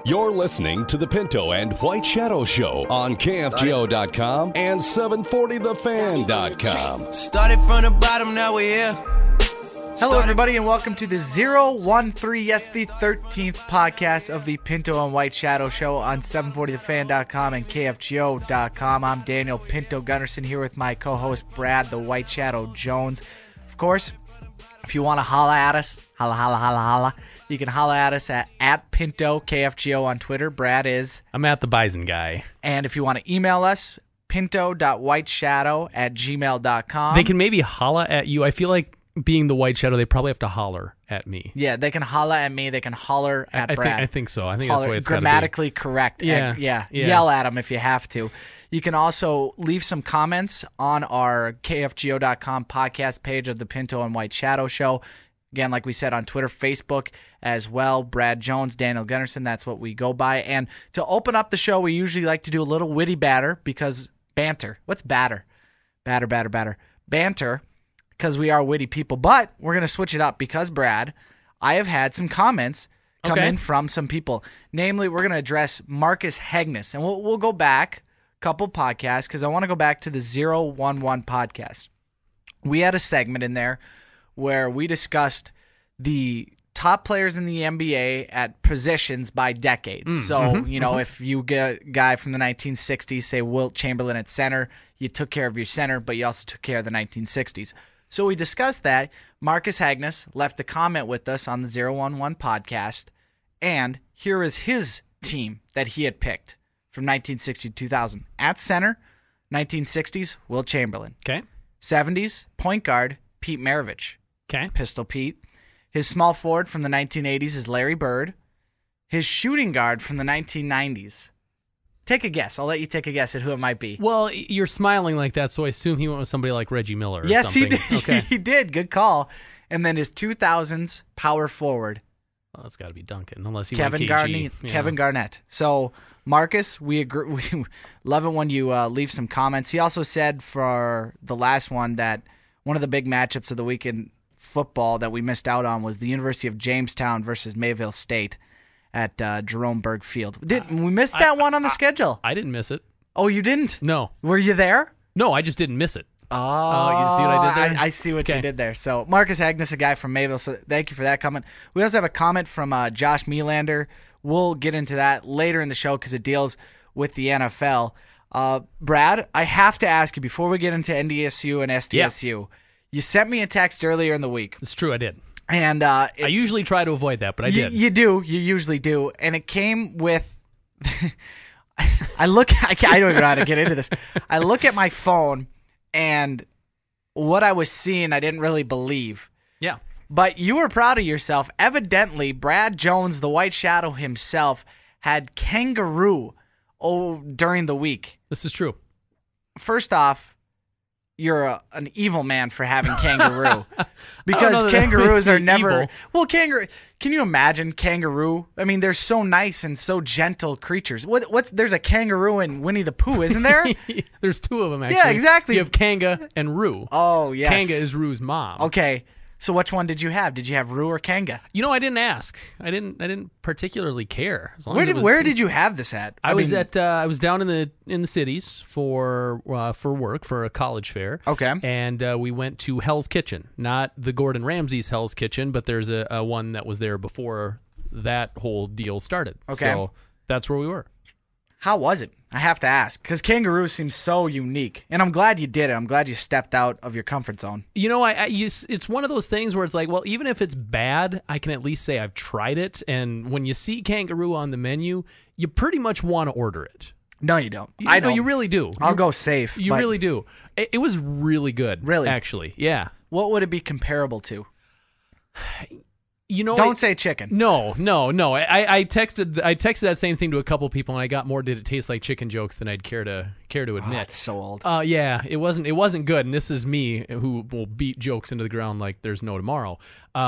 You're listening to the Pinto and White Shadow Show on KFGO.com and 740thefan.com. Started from the bottom, now we're here. Hello, everybody, and welcome to the 013, yes, the 13th podcast of the Pinto and White Shadow Show on 740thefan.com and KFGO.com. I'm Daniel Pinto Gunnarsson here with my co-host Brad the White Shadow Jones. Of course, if you want to holla at us, holla, you can holla at us at Pinto KFGO on Twitter. Brad is. I'm at the Bison guy. And if you want to email us, pinto.whiteshadow@gmail.com. They can maybe holla at you. I feel like being the White Shadow, they probably have to holler at me. Yeah, they can holla at me. They can holler at Brad. I think so. I think that's the way it's grammatically correct. Yeah. Yell at them if you have to. You can also leave some comments on our KFGO.com podcast page of the Pinto and White Shadow Show. Again, like we said, on Twitter, Facebook as well. Brad Jones, Daniel Gunnarsson, that's what we go by. And to open up the show, we usually like to do a little witty banter because banter. What's batter? Banter. Because we are witty people. But we're going to switch it up because, Brad, I have had some comments come in from some people. Namely, we're going to address Marcus Hegnes. And we'll go back a couple podcasts because I want to go back to the 011 podcast. We had a segment in there where we discussed the top players in the NBA at positions by decades. If you get a guy from the 1960s, say Wilt Chamberlain at center, you took care of your center, but you also took care of the 1960s. So we discussed that. Marcus Hegnes left a comment with us on the 011 podcast, and here is his team that he had picked from 1960 to 2000. At center, 1960s, Wilt Chamberlain. Okay. 70s, point guard, Pete Maravich. Okay. Pistol Pete. His small forward from the 1980s is Larry Bird. His shooting guard from the 1990s. Take a guess. I'll let you take a guess at who it might be. Well, you're smiling like that, so I assume he went with somebody like Reggie Miller or yes, something. He did. Okay. He did. Good call. And then his 2000s power forward. Well, that's got to be Duncan, unless he Kevin went KG. Kevin Garnett. So, Marcus, we agree. We love it when you leave some comments. He also said for the last one that one of the big matchups of the weekend football that we missed out on was the University of Jamestown versus Mayville State at Jerome Berg Field. We missed that one on the schedule? I didn't miss it. Oh, you didn't? No. Were you there? No, I just didn't miss it. Oh, you see what I did there? I see what you did there. So, Marcus Hegnes, a guy from Mayville, so thank you for that comment. We also have a comment from Josh Melander. We'll get into that later in the show because it deals with the NFL. Brad, I have to ask you, before we get into NDSU and SDSU, you sent me a text earlier in the week. It's true, I did. And I usually try to avoid that, but I did. You do. You usually do. And it came with... I don't even know how to get into this. I look at my phone, and what I was seeing, I didn't really believe. Yeah. But you were proud of yourself. Evidently, Brad Jones, the White Shadow himself, had kangaroo during the week. This is true. First off, you're an evil man for having kangaroo. Because kangaroos are never... Evil. Well, kangaroo... Can you imagine kangaroo? I mean, they're so nice and so gentle creatures. There's a kangaroo in Winnie the Pooh, isn't there? There's two of them, actually. Yeah, exactly. You have Kanga and Roo. Oh, yes. Kanga is Roo's mom. Okay. So which one did you have? Did you have Roo or Kanga? You know, I didn't ask. I didn't particularly care. Where did you have this at? I was down in the cities for work for a college fair. Okay. And we went to Hell's Kitchen, not the Gordon Ramsay's Hell's Kitchen, but there's a one that was there before that whole deal started. Okay. So that's where we were. How was it? I have to ask, because kangaroo seems so unique, and I'm glad you did it. I'm glad you stepped out of your comfort zone. You know, it's one of those things where it's like, well, even if it's bad, I can at least say I've tried it, and when you see kangaroo on the menu, you pretty much want to order it. No, you don't. I know you really do. I'll go safe. You really do. It was really good. Really? Actually, yeah. What would it be comparable to? You know, don't say chicken. No. I texted that same thing to a couple people, and I got more "did it taste like chicken" jokes than I'd care to admit. Oh, it's so old. Yeah, it wasn't good, and this is me who will beat jokes into the ground like there's no tomorrow.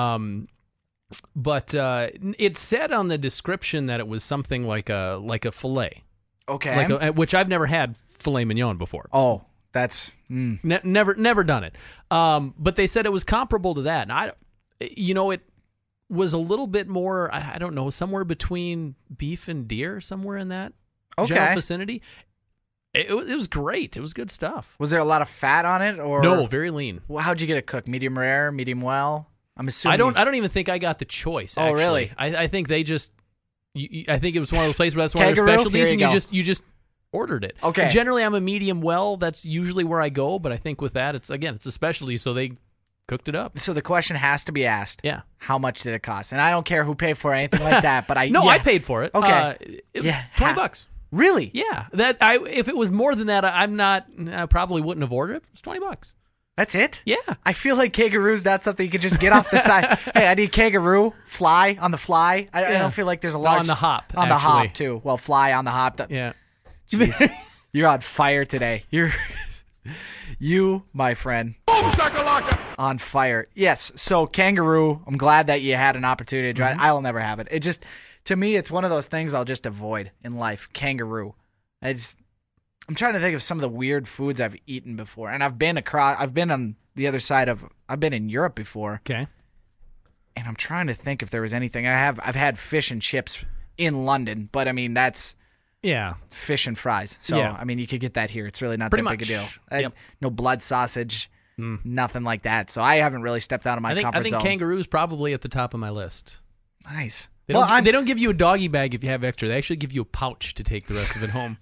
But it said on the description that it was something like a fillet. Okay. Which I've never had filet mignon before. Oh, that's never done it. But they said it was comparable to that, and was a little bit more, I don't know, somewhere between beef and deer, somewhere in that general vicinity. It was great. It was good stuff. Was there a lot of fat on it, or no? Very lean. Well, how'd you get it cooked? Medium rare, medium well? I'm assuming. I don't even think I got the choice. Actually. Oh, really? I think they just. I think it was one of those places where that's one of their specialties, and you just ordered it. Okay. And generally, I'm a medium well. That's usually where I go, but I think with that, it's a specialty, so they cooked it up. So the question has to be asked. Yeah. How much did it cost? And I don't care who paid for it, anything like that, but I I paid for it. Okay. It was $20. Really? Yeah. If it was more than that, I probably wouldn't have ordered it. It's $20. That's it? Yeah. I feel like kangaroo's not something you can just get off the side. Hey, I need kangaroo, fly on the fly. I don't feel like there's a large... On the hop, On the hop, too. Well, fly on the hop. Yeah. Jeez. You're on fire today. You, my friend, on fire. Yes, so kangaroo, I'm glad that you had an opportunity to try it. I'll never have it. It just, to me, it's one of those things I'll just avoid in life. Kangaroo. I'm trying to think of some of the weird foods I've eaten before. And I've been on the other side I've been in Europe before. Okay. And I'm trying to think if there was anything. I've had fish and chips in London, but I mean, that's fish and fries. So, I mean, you could get that here. It's really not that big a deal. Yep. No blood sausage, nothing like that. So I haven't really stepped out of my comfort zone. I think kangaroo is probably at the top of my list. Nice. They don't give you a doggy bag if you have extra. They actually give you a pouch to take the rest of it home.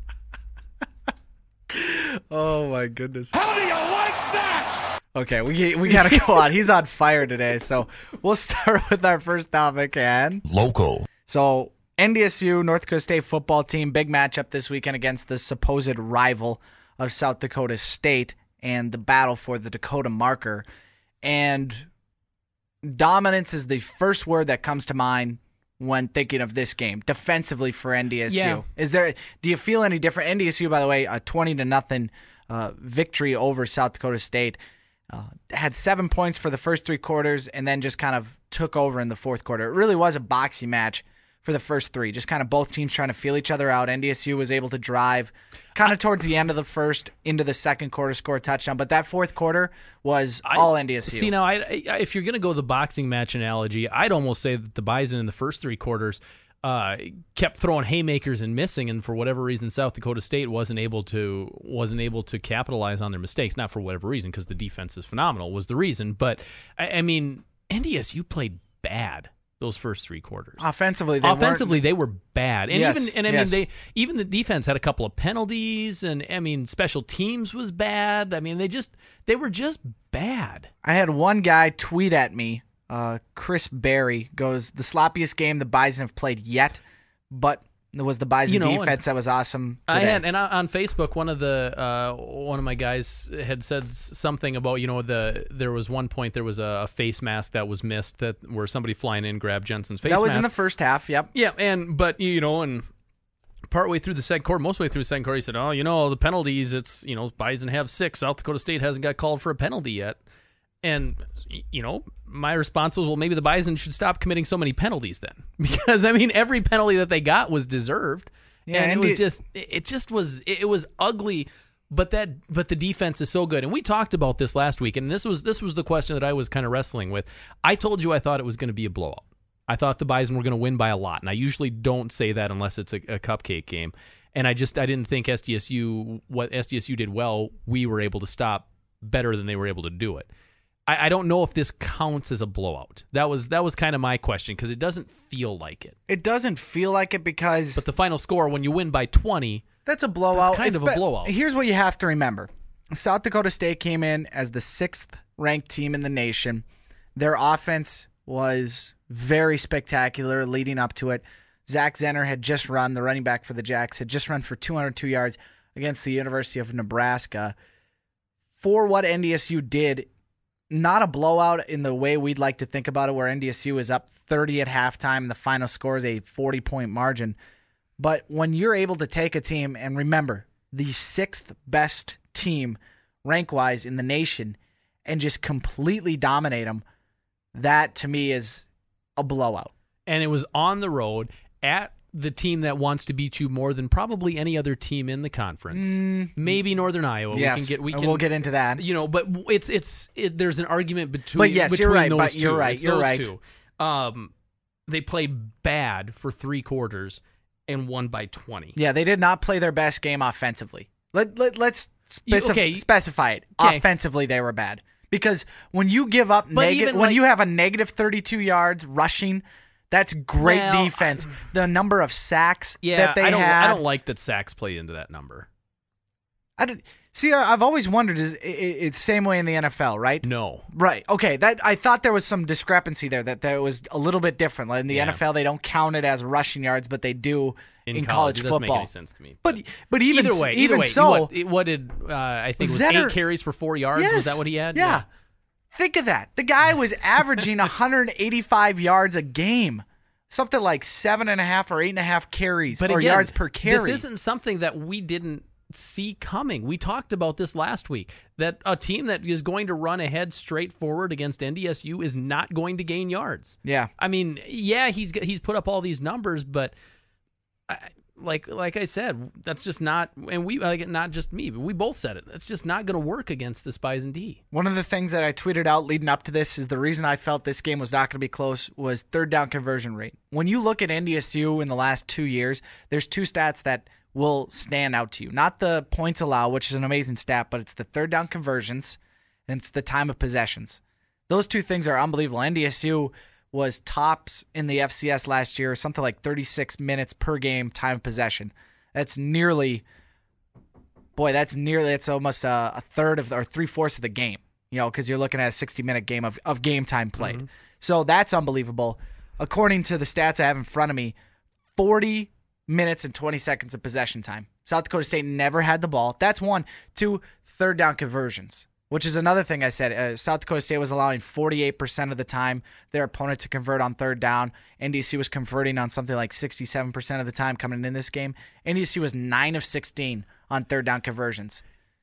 Oh my goodness! How do you like that? Okay, we gotta go on. He's on fire today, so we'll start with our first topic and local. So NDSU, North Dakota State football team, big matchup this weekend against the supposed rival of South Dakota State and the battle for the Dakota marker. And dominance is the first word that comes to mind when thinking of this game defensively for NDSU. Yeah. Do you feel any different? NDSU, by the way, a 20-0 victory over South Dakota State. Had 7 points for the first three quarters and then just kind of took over in the fourth quarter. It really was a boxing match for the first three. Just kind of both teams trying to feel each other out. NDSU was able to drive kind of towards the end of the first into the second quarter, score a touchdown. But that fourth quarter was all NDSU. See, now, if you're going to go the boxing match analogy, I'd almost say that the Bison in the first three quarters kept throwing haymakers and missing, and for whatever reason, South Dakota State wasn't able to capitalize on their mistakes. Not for whatever reason, because the defense is phenomenal, was the reason. But, I mean, NDSU played bad those first three quarters. Offensively, they were bad. And yes, even the defense had a couple of penalties, and I mean, special teams was bad. I mean, they were just bad. I had one guy tweet at me, Chris Berry, goes, the sloppiest game the Bison have played yet, but it was the Bison defense that was awesome today. On Facebook, one of my guys had said something about, there was one point there was a face mask that was missed where somebody flying in grabbed Jensen's face mask. That was in the first half, yep. Yeah, and partway through the second quarter, mostly through the second quarter, he said, the penalties, it's, Bison have 6. South Dakota State hasn't got called for a penalty yet. And, my response was, well, maybe the Bison should stop committing so many penalties then. Because, I mean, every penalty that they got was deserved. Yeah, and it was ugly, but the defense is so good. And we talked about this last week, and this was the question that I was kind of wrestling with. I told you I thought it was going to be a blowout. I thought the Bison were going to win by a lot, and I usually don't say that unless it's a cupcake game. And I didn't think what SDSU did well, we were able to stop better than they were able to do it. I don't know if this counts as a blowout. That was kind of my question, because it doesn't feel like it. It doesn't feel like it because... But the final score, when you win by 20... That's a blowout. That's kind of a blowout. Here's what you have to remember. South Dakota State came in as the 6th ranked team in the nation. Their offense was very spectacular leading up to it. Zach Zenner had just run, the running back for the Jacks, had just run for 202 yards against the University of Nebraska. For what NDSU did, not a blowout in the way we'd like to think about it, where NDSU is up 30 at halftime and the final score is a 40-point margin. But when you're able to take a team, and remember, the 6th best team rank-wise in the nation, and just completely dominate them, that to me is a blowout. And it was on the road at the team that wants to beat you more than probably any other team in the conference. Maybe Northern Iowa. Yes, we'll get into that. But there's an argument between you're right, those two. You're right. Two. They played bad for 3 quarters and won by 20. Yeah, they did not play their best game offensively. Let's Okay. specify it. Okay. Offensively, they were bad. Because when you give up But even when like- you have a negative 32 yards rushing, that's great Well, defense. The number of sacks Yeah, that they I had. don't like that sacks play into that number. I've always wondered, it's the same way in the NFL, right? No. Right. Okay. I thought there was some discrepancy there, that was a little bit different. Like in the Yeah. NFL, they don't count it as rushing yards, but they do in college it doesn't football. make any sense to me. But even either way, so, what did I think it was Zetter- 8 carries for 4 yards? yes, Was that what he had? Yeah. Think of that. The guy was averaging 185 yards a game. Something like 7.5 or 8.5 carries But or again, yards per carry. This isn't something that we didn't see coming. We talked about this last week, that a team that is going to run ahead straight forward against NDSU is not going to gain yards. Yeah. I mean, yeah, he's put up all these numbers, but like I said, that's just not, and we not just me, but we both said it. That's just not going to work against this Bison D. One of the things that I tweeted out leading up to this is the reason I felt this game was not going to be close was third down conversion rate. When you look at NDSU in the last 2 years, there's 2 stats that will stand out to you. Not the points allowed, which is an amazing stat, but it's the third down conversions and it's the time of possessions. Those 2 things are unbelievable. NDSU was tops in the FCS last year, something like 36 minutes per game time of possession. That's almost a third of, or 3/4 of the game, because you're looking at a 60-minute game of game time played. Mm-hmm. So that's unbelievable. According to the stats I have in front of me, 40 minutes and 20 seconds of possession time. South Dakota State never had the ball. That's 1. 2, third down conversions, which is another thing I said. South Dakota State was allowing 48% of the time their opponent to convert on third down. NDSU was converting on something like 67% of the time coming in this game. NDSU was 9 of 16 on third down conversions.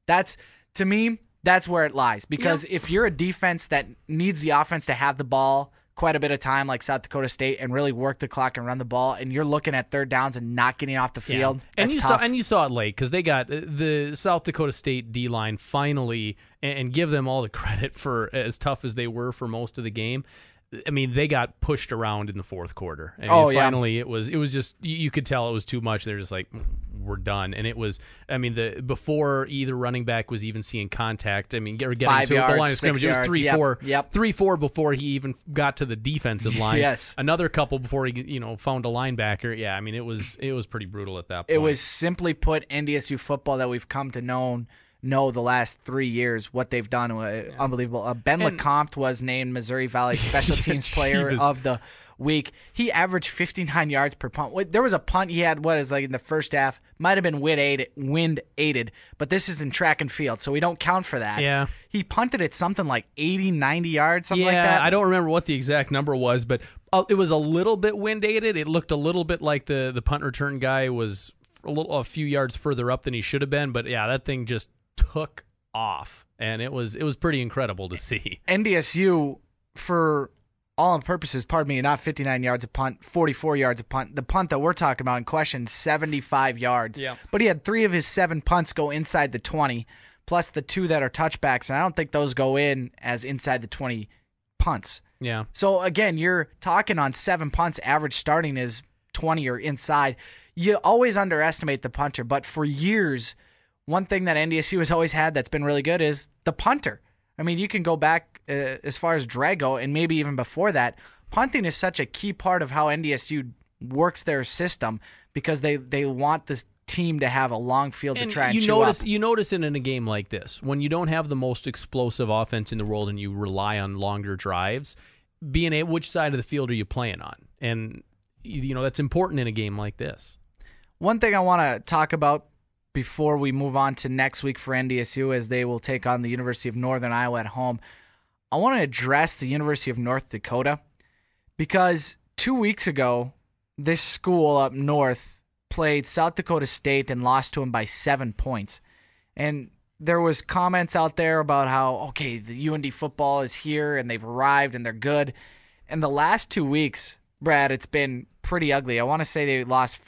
To me, that's where it lies. Because if you're a defense that needs the offense to have the ball quite a bit of time, like South Dakota State, and really work the clock and run the ball, and you're looking at third downs and not getting off the field, and that's tough. you saw it late, because they got the South Dakota State D line finally, and give them all the credit for as tough as they were for most of the game. I mean, they got pushed around in the fourth quarter. I mean, finally it was just, you could tell it was too much. They're just like, we're done. And it was, I mean, before either running back was even seeing contact, I mean, getting to 5 yards, the line of scrimmage, 6 it was yards. 3-4. Yep. 3-4 before he even got to the defensive line. Yes. Another couple before he, found a linebacker. Yeah, I mean, it was pretty brutal at that point. It was, simply put, NDSU football that we've come to know the last 3 years, what they've done. Unbelievable. Ben LeCompte was named Missouri Valley Special Teams Player of the Week. He averaged 59 yards per punt. There was a punt he had, in the first half, might have been wind aided, but this is in track and field, so we don't count for that. Yeah. He punted it something like 80, 90 yards, something like that. Yeah, I don't remember what the exact number was, but it was a little bit wind aided. It looked a little bit like the punt return guy was a few yards further up than he should have been, but yeah, that thing just took off, and it was pretty incredible to see. NDSU, for all in purposes, not 59 yards a punt, 44 yards a punt. The punt that we're talking about in question, 75 yards. Yeah. But he had 3 of his 7 punts go inside the 20, plus the 2 that are touchbacks, and I don't think those go in as inside the 20 punts. Yeah. So again, you're talking on 7 punts, average starting is 20 or inside. You always underestimate the punter, but for years, one thing that NDSU has always had that's been really good is the punter. I mean, you can go back as far as Drago, and maybe even before that. Punting is such a key part of how NDSU works their system, because they want this team to have a long field to try and chew up. You notice it in a game like this, when you don't have the most explosive offense in the world and you rely on longer drives, which side of the field are you playing on? And that's important in a game like this. One thing I want to talk about before we move on to next week for NDSU, as they will take on the University of Northern Iowa at home, I want to address the University of North Dakota, because 2 weeks ago, this school up north played South Dakota State and lost to them by 7 points. And there was comments out there about how, the UND football is here and they've arrived and they're good. And the last 2 weeks, Brad, it's been pretty ugly. I want to say they lost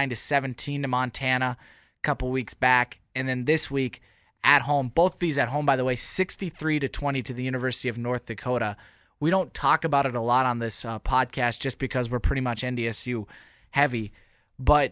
59-17 to Montana a couple weeks back, and then this week at home, both of these at home, by the way, 63-20 to the University of North Dakota, we don't talk about it a lot on this podcast just because we're pretty much NDSU heavy. But,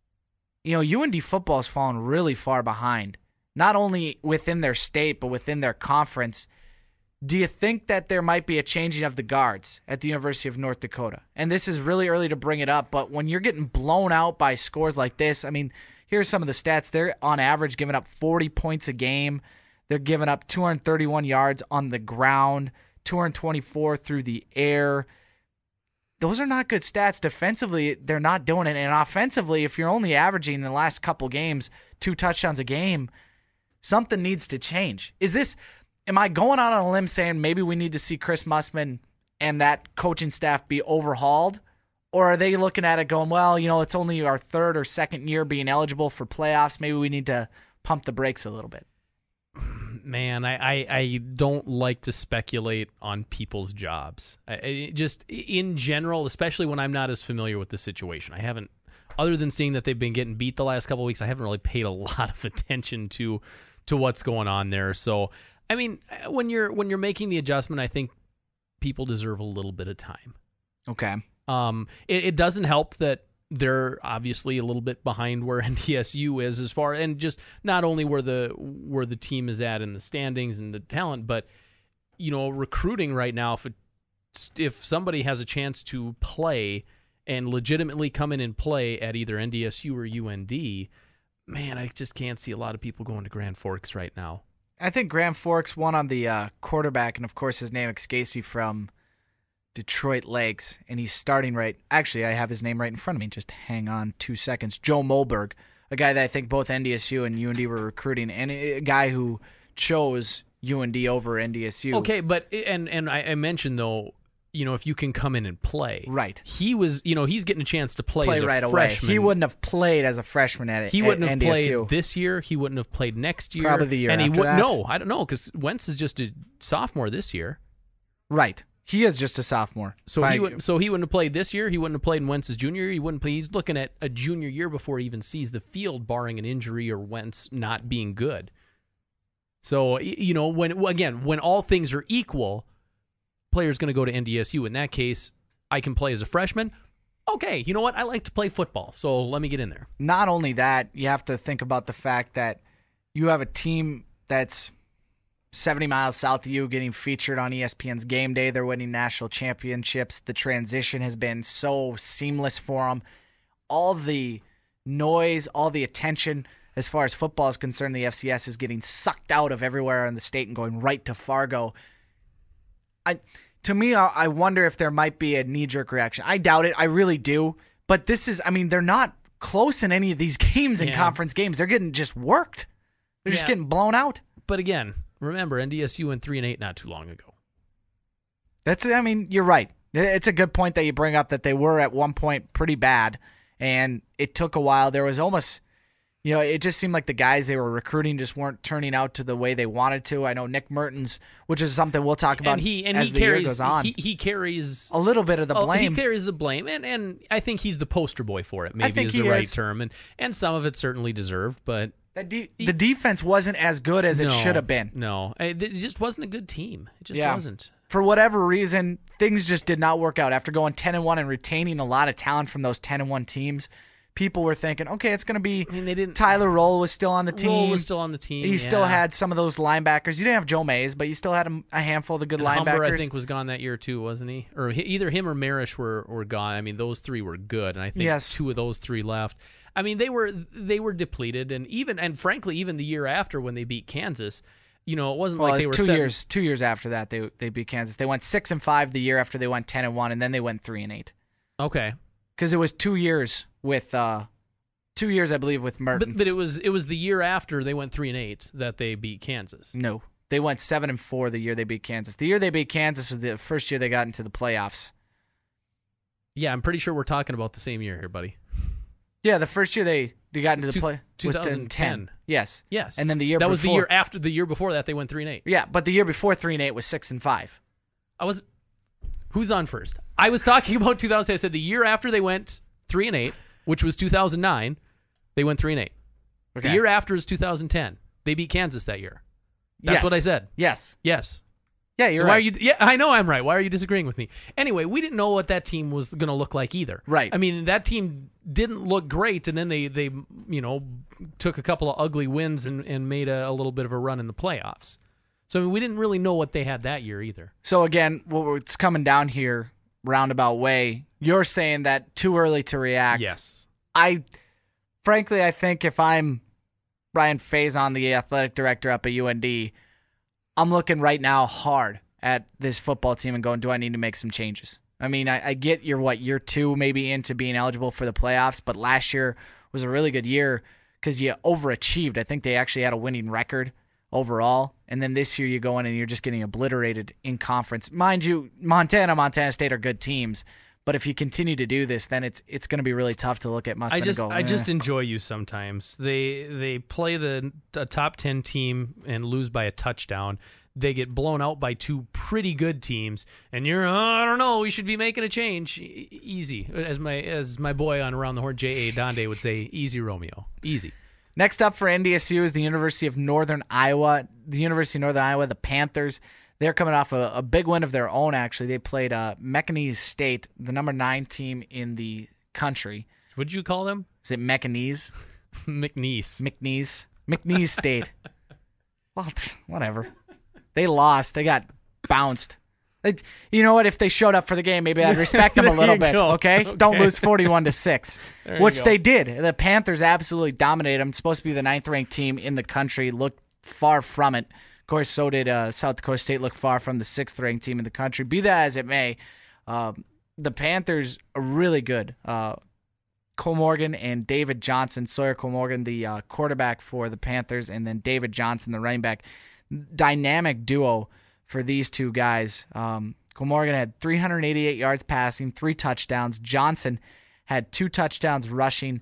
UND football has fallen really far behind, not only within their state, but within their conference. Do you think that there might be a changing of the guards at the University of North Dakota? And this is really early to bring it up, but when you're getting blown out by scores like this, I mean, here are some of the stats. They're on average giving up 40 points a game. They're giving up 231 yards on the ground, 224 through the air. Those are not good stats. Defensively, they're not doing it. And offensively, if you're only averaging in the last couple games 2 touchdowns a game, something needs to change. Am I going out on a limb saying maybe we need to see Chris Mussman and that coaching staff be overhauled? Or are they looking at it going, well, it's only our 3rd or 2nd year being eligible for playoffs. Maybe we need to pump the brakes a little bit. Man, I don't like to speculate on people's jobs. Just in general, especially when I'm not as familiar with the situation. I haven't, other than seeing that they've been getting beat the last couple of weeks, I haven't really paid a lot of attention to what's going on there. So, I mean, when you're making the adjustment, I think people deserve a little bit of time. Okay. It doesn't help that they're obviously a little bit behind where NDSU is as far, and just not only where the team is at in the standings and the talent, but recruiting right now. If somebody has a chance to play and legitimately come in and play at either NDSU or UND, man, I just can't see a lot of people going to Grand Forks right now. I think Grand Forks won on the quarterback, and of course his name escapes me, from Detroit Lakes, and he's starting right. Actually, I have his name right in front of me. Just hang on 2 seconds. Joe Molberg, a guy that I think both NDSU and UND were recruiting, and a guy who chose UND over NDSU. Okay, but and I mentioned though, if you can come in and play, right? He was, he's getting a chance to play as a right freshman. Away. He wouldn't have played as a freshman at He wouldn't have NDSU. played this year. He wouldn't have played next year. Probably the year and after that. No, I don't know, because Wentz is just a sophomore this year. Right. He is just a sophomore. So he wouldn't have played this year. He wouldn't have played in Wentz's junior year. He wouldn't play. He's looking at a junior year before he even sees the field, barring an injury or Wentz not being good. So, when all things are equal, player's going to go to NDSU. In that case, I can play as a freshman. Okay, you know what? I like to play football, so let me get in there. Not only that, you have to think about the fact that you have a team that's 70 miles south of you getting featured on ESPN's Game Day. They're winning national championships. The transition has been so seamless for them. All the noise, all the attention as far as football is concerned, the FCS is getting sucked out of everywhere in the state and going right to Fargo. To me, I wonder if there might be a knee-jerk reaction. I doubt it. I really do. But they're not close in any of these games in conference games. They're getting just worked. They're just getting blown out. But again, remember, NDSU went 3-8 not too long ago. You're right. It's a good point that you bring up that they were at one point pretty bad, and it took a while. There was almost, it just seemed like the guys they were recruiting just weren't turning out to the way they wanted to. I know Nick Mertens, which is something we'll talk about as the year goes on. He carries a little bit of the blame. He carries the blame, and I think he's the poster boy for it, maybe is the right term. And some of it certainly deserved, but the defense wasn't as good as it should have been. No, it just wasn't a good team. It just wasn't. For whatever reason, things just did not work out. After going 10-1 and retaining a lot of talent from those 10-1 teams, people were thinking, okay, it's going to be. They didn't. Tyler Roll was still on the team. Roll was still on the team. He still had some of those linebackers. You didn't have Joe Mays, but you still had a handful of the good linebackers. Humber, I think, was gone that year too, wasn't he? Or either him or Marish were gone. Those three were good, and I think two of those three left. They were depleted, and frankly, even the year after when they beat Kansas, it wasn't like they were 2 years after that they beat Kansas. They went 6-5 the year after they went 10-1, and then they went 3-8. Okay, because it was 2 years with 2 years, I believe, with Mertens. But it was the year after they went 3-8 that they beat Kansas. No, they went 7-4 the year they beat Kansas. The year they beat Kansas was the first year they got into the playoffs. Yeah, I'm pretty sure we're talking about the same year here, buddy. Yeah, the first year they got into the play 2010. Yes. And then the year was the year after. The year before that they went 3-8. Yeah, but the year before 3-8 was 6-5. Who's on first? I was talking about 2000. I said the year after they went 3-8, which was 2009, they went 3-8. Okay. The year after is 2010. They beat Kansas that year. That's what I said. Yes. Yeah, you're Why right. Are you? Yeah, I know I'm right. Why are you disagreeing with me? Anyway, we didn't know what that team was going to look like either. Right. I mean, that team didn't look great, and then they took a couple of ugly wins and made a little bit of a run in the playoffs. So I mean, we didn't really know what they had that year either. So again, what's coming down here, roundabout way, you're saying that too early to react. Yes. Frankly, I think if I'm Brian Faison, the athletic director up at UND, I'm looking right now hard at this football team and going, do I need to make some changes? I mean, I get you're year 2 maybe into being eligible for the playoffs, but last year was a really good year because you overachieved. I think they actually had a winning record overall, and then this year you go in and you're just getting obliterated in conference. Mind you, Montana State are good teams, but if you continue to do this, then it's going to be really tough to look at Muskman and go, I just enjoy you sometimes. They play the top 10 team and lose by a touchdown. They get blown out by 2 pretty good teams, and you're, I don't know, we should be making a change. Easy, as my boy on Around the Horn, J.A. Donde would say, easy, Romeo, easy. Next up for NDSU is the University of Northern Iowa. The University of Northern Iowa, the Panthers, they're coming off a big win of their own, actually. They played McNeese State, the number 9 team in the country. What'd you call them? Is it McNeese? McNeese State. Well, whatever. They lost. They got bounced. You know what? If they showed up for the game, maybe I'd respect them a little bit. Okay? Don't lose 41-6, which they did. The Panthers absolutely dominated them. It's supposed to be the 9th-ranked team in the country. Looked far from it. Of course, so did South Dakota State. Look far from the 6th-ranked team in the country. Be that as it may, the Panthers are really good. Cole Morgan and David Johnson. Sawyer Cole Morgan, the quarterback for the Panthers, and then David Johnson, the running back. Dynamic duo for these two guys. Cole Morgan had 388 yards passing, 3 touchdowns. Johnson had 2 touchdowns rushing,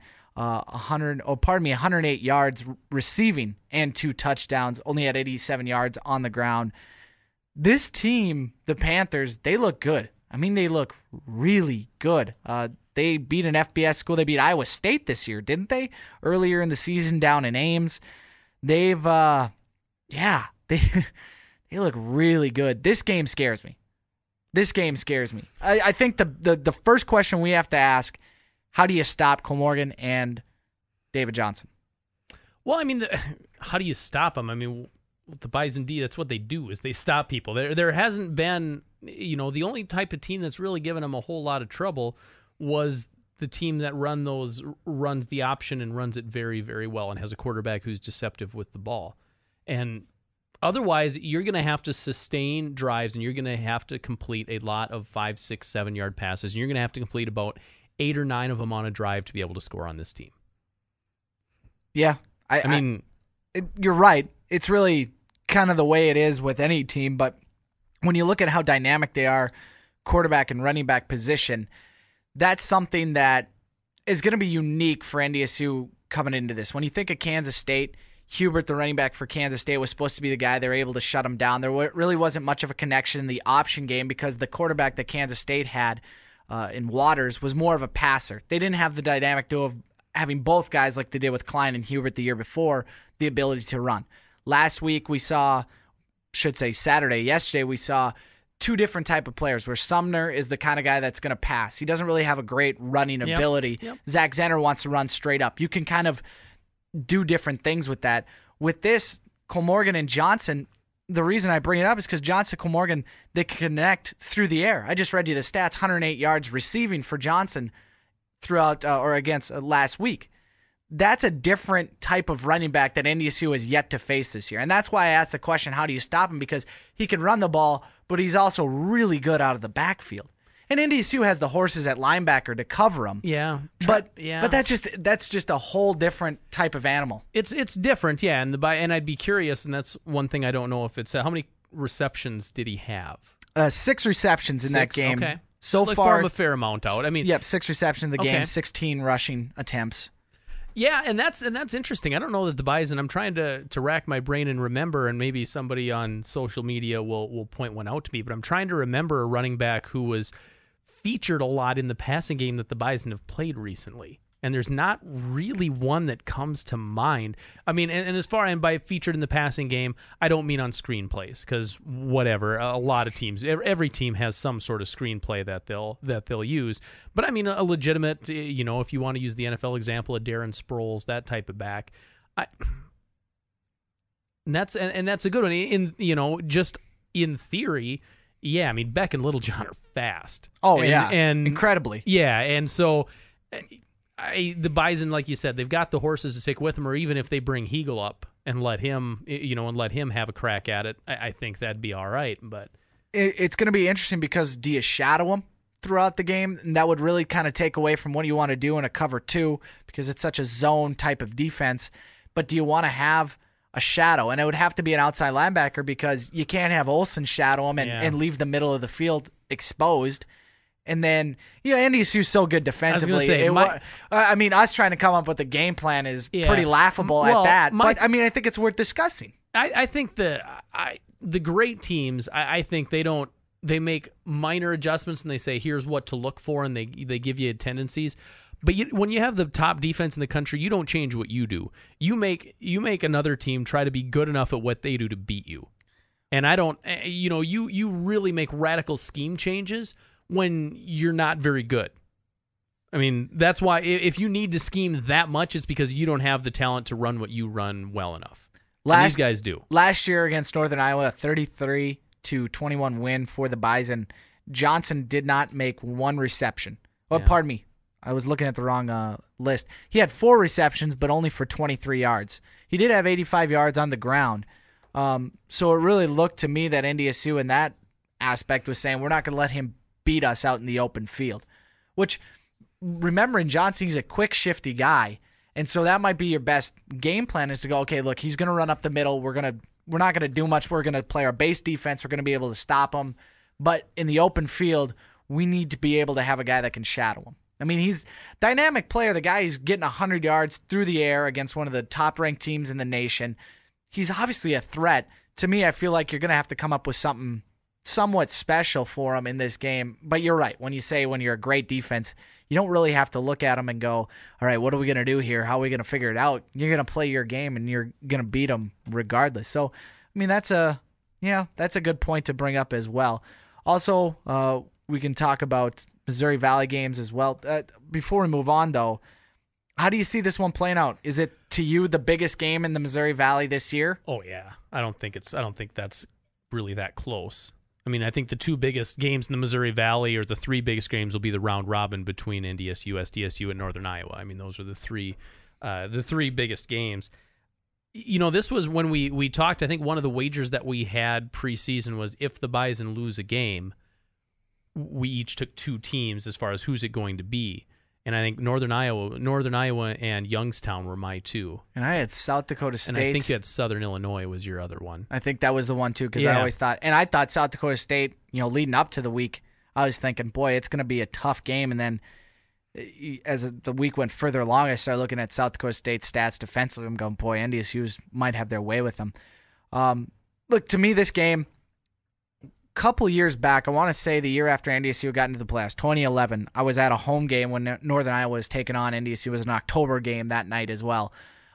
108 yards receiving, and 2 touchdowns. Only had 87 yards on the ground. This team, the Panthers, they look good. I mean, they look really good. They beat an FBS school. They beat Iowa State this year, didn't they? Earlier in the season down in Ames. They've, they look really good. This game scares me. I think the first question we have to ask, how do you stop Cole Morgan and David Johnson? Well, I mean, how do you stop them? I mean, the Bison D, that's what they do, is they stop people. There hasn't been, the only type of team that's really given them a whole lot of trouble was the team that runs the option and runs it very, very well and has a quarterback who's deceptive with the ball. And otherwise, you're going to have to sustain drives, and you're going to have to complete a lot of 5, 6, 7-yard passes. And you're going to have to complete about 8 or 9 of them on a drive to be able to score on this team. Yeah. I mean, you're right. It's really kind of the way it is with any team. But when you look at how dynamic they are, quarterback and running back position, that's something that is going to be unique for NDSU coming into this. When you think of Kansas State, Hubert, the running back for Kansas State, was supposed to be the guy. They were able to shut him down. There really wasn't much of a connection in the option game because the quarterback that Kansas State had in Waters was more of a passer. They didn't have the dynamic duo of having both guys like they did with Klein and Hubert the year before, the ability to run. Last week we saw, yesterday we saw 2 different type of players where Sumner is the kind of guy that's going to pass. He doesn't really have a great running ability. Yep. Zach Zenner wants to run straight up. You can kind of do different things with that. With this, Cole Morgan and Johnson, the reason I bring it up is because Johnson, Cole Morgan, they connect through the air. I just read you the stats, 108 yards receiving for Johnson throughout against last week. That's a different type of running back that NDSU has yet to face this year. And that's why I asked the question, how do you stop him? Because he can run the ball, but he's also really good out of the backfield. And NDSU has the horses at linebacker to cover him. Yeah. But that's just a whole different type of animal. It's different, yeah. And I'd be curious, and that's one thing I don't know if it's how many receptions did he have? 6 receptions in that game. Okay. So like far, a fair amount out. I mean, 6 receptions in the game, 16 rushing attempts. Yeah, and that's interesting. I don't know that the Bison. I'm trying to rack my brain and remember, and maybe somebody on social media will point one out to me. But I'm trying to remember a running back who was featured a lot in the passing game that the Bison have played recently. And there's not really one that comes to mind. I mean, and as far and by featured in the passing game, I don't mean on screenplays, because whatever, a lot of teams, every team has some sort of screenplay that they'll use. But I mean, a legitimate, if you want to use the NFL example of Darren Sproles, that type of back, and that's a good one. Just in theory, yeah. I mean, Beck and Littlejohn are fast. Oh, and incredibly. Yeah, and so. The Bison, like you said, they've got the horses to stick with them, or even if they bring Hegel up and let him, have a crack at it, I think that'd be all right. But it's going to be interesting, because do you shadow him throughout the game? And that would really kind of take away from what you want to do in a cover 2, because it's such a zone type of defense. But do you want to have a shadow? And it would have to be an outside linebacker, because you can't have Olsen shadow him and leave the middle of the field exposed. And then, NDSU's so good defensively. I was gonna say, us trying to come up with a game plan is pretty laughable at that. But, I think it's worth discussing. I think the great teams, I think they make minor adjustments and they say, here's what to look for, and they give you tendencies. But when you have the top defense in the country, you don't change what you do. You make another team try to be good enough at what they do to beat you. And I don't, you really make radical scheme changes when you're not very good. I mean, that's why if you need to scheme that much, it's because you don't have the talent to run what you run well enough. These guys do. Last year against Northern Iowa, a 33-21 win for the Bison. Johnson did not make one reception. Oh, pardon me. I was looking at the wrong list. He had 4 receptions, but only for 23 yards. He did have 85 yards on the ground. So it really looked to me that NDSU in that aspect was saying, we're not going to let him beat us out in the open field, which, remembering Johnson, he's a quick, shifty guy, and so that might be your best game plan, is to go, okay, look, he's going to run up the middle. We're not going to do much. We're going to play our base defense. We're going to be able to stop him, but in the open field, we need to be able to have a guy that can shadow him. I mean, he's a dynamic player. The guy is getting 100 yards through the air against one of the top-ranked teams in the nation. He's obviously a threat. To me, I feel like you're going to have to come up with something somewhat special for him in this game. But you're right. When you're a great defense, you don't really have to look at him and go, all right, what are we going to do here? How are we going to figure it out? You're going to play your game, and you're going to beat them regardless. So, I mean, that's a good point to bring up as well. Also, we can talk about Missouri Valley games as well. Before we move on, though, how do you see this one playing out? Is it, to you, the biggest game in the Missouri Valley this year? Oh yeah, I don't think that's really that close. I mean, I think the 2 biggest games in the Missouri Valley, or the 3 biggest games, will be the round robin between NDSU, SDSU, and Northern Iowa. I mean, those are the three biggest games. This was when we talked. I think one of the wagers that we had preseason was, if the Bison lose a game, we each took 2 teams as far as who's it going to be. And I think Northern Iowa and Youngstown were my 2. And I had South Dakota State. And I think you had Southern Illinois was your other one. I think that was the one, too, because I always thought, and I thought South Dakota State, leading up to the week, I was thinking, boy, it's going to be a tough game. And then as the week went further along, I started looking at South Dakota State's stats defensively. I'm going, boy, NDSU might have their way with them. Look, to me, this game, couple years back, I want to say the year after NDSU got into the playoffs, 2011, I was at a home game when Northern Iowa was taking on NDSU. It was an October game that night as well.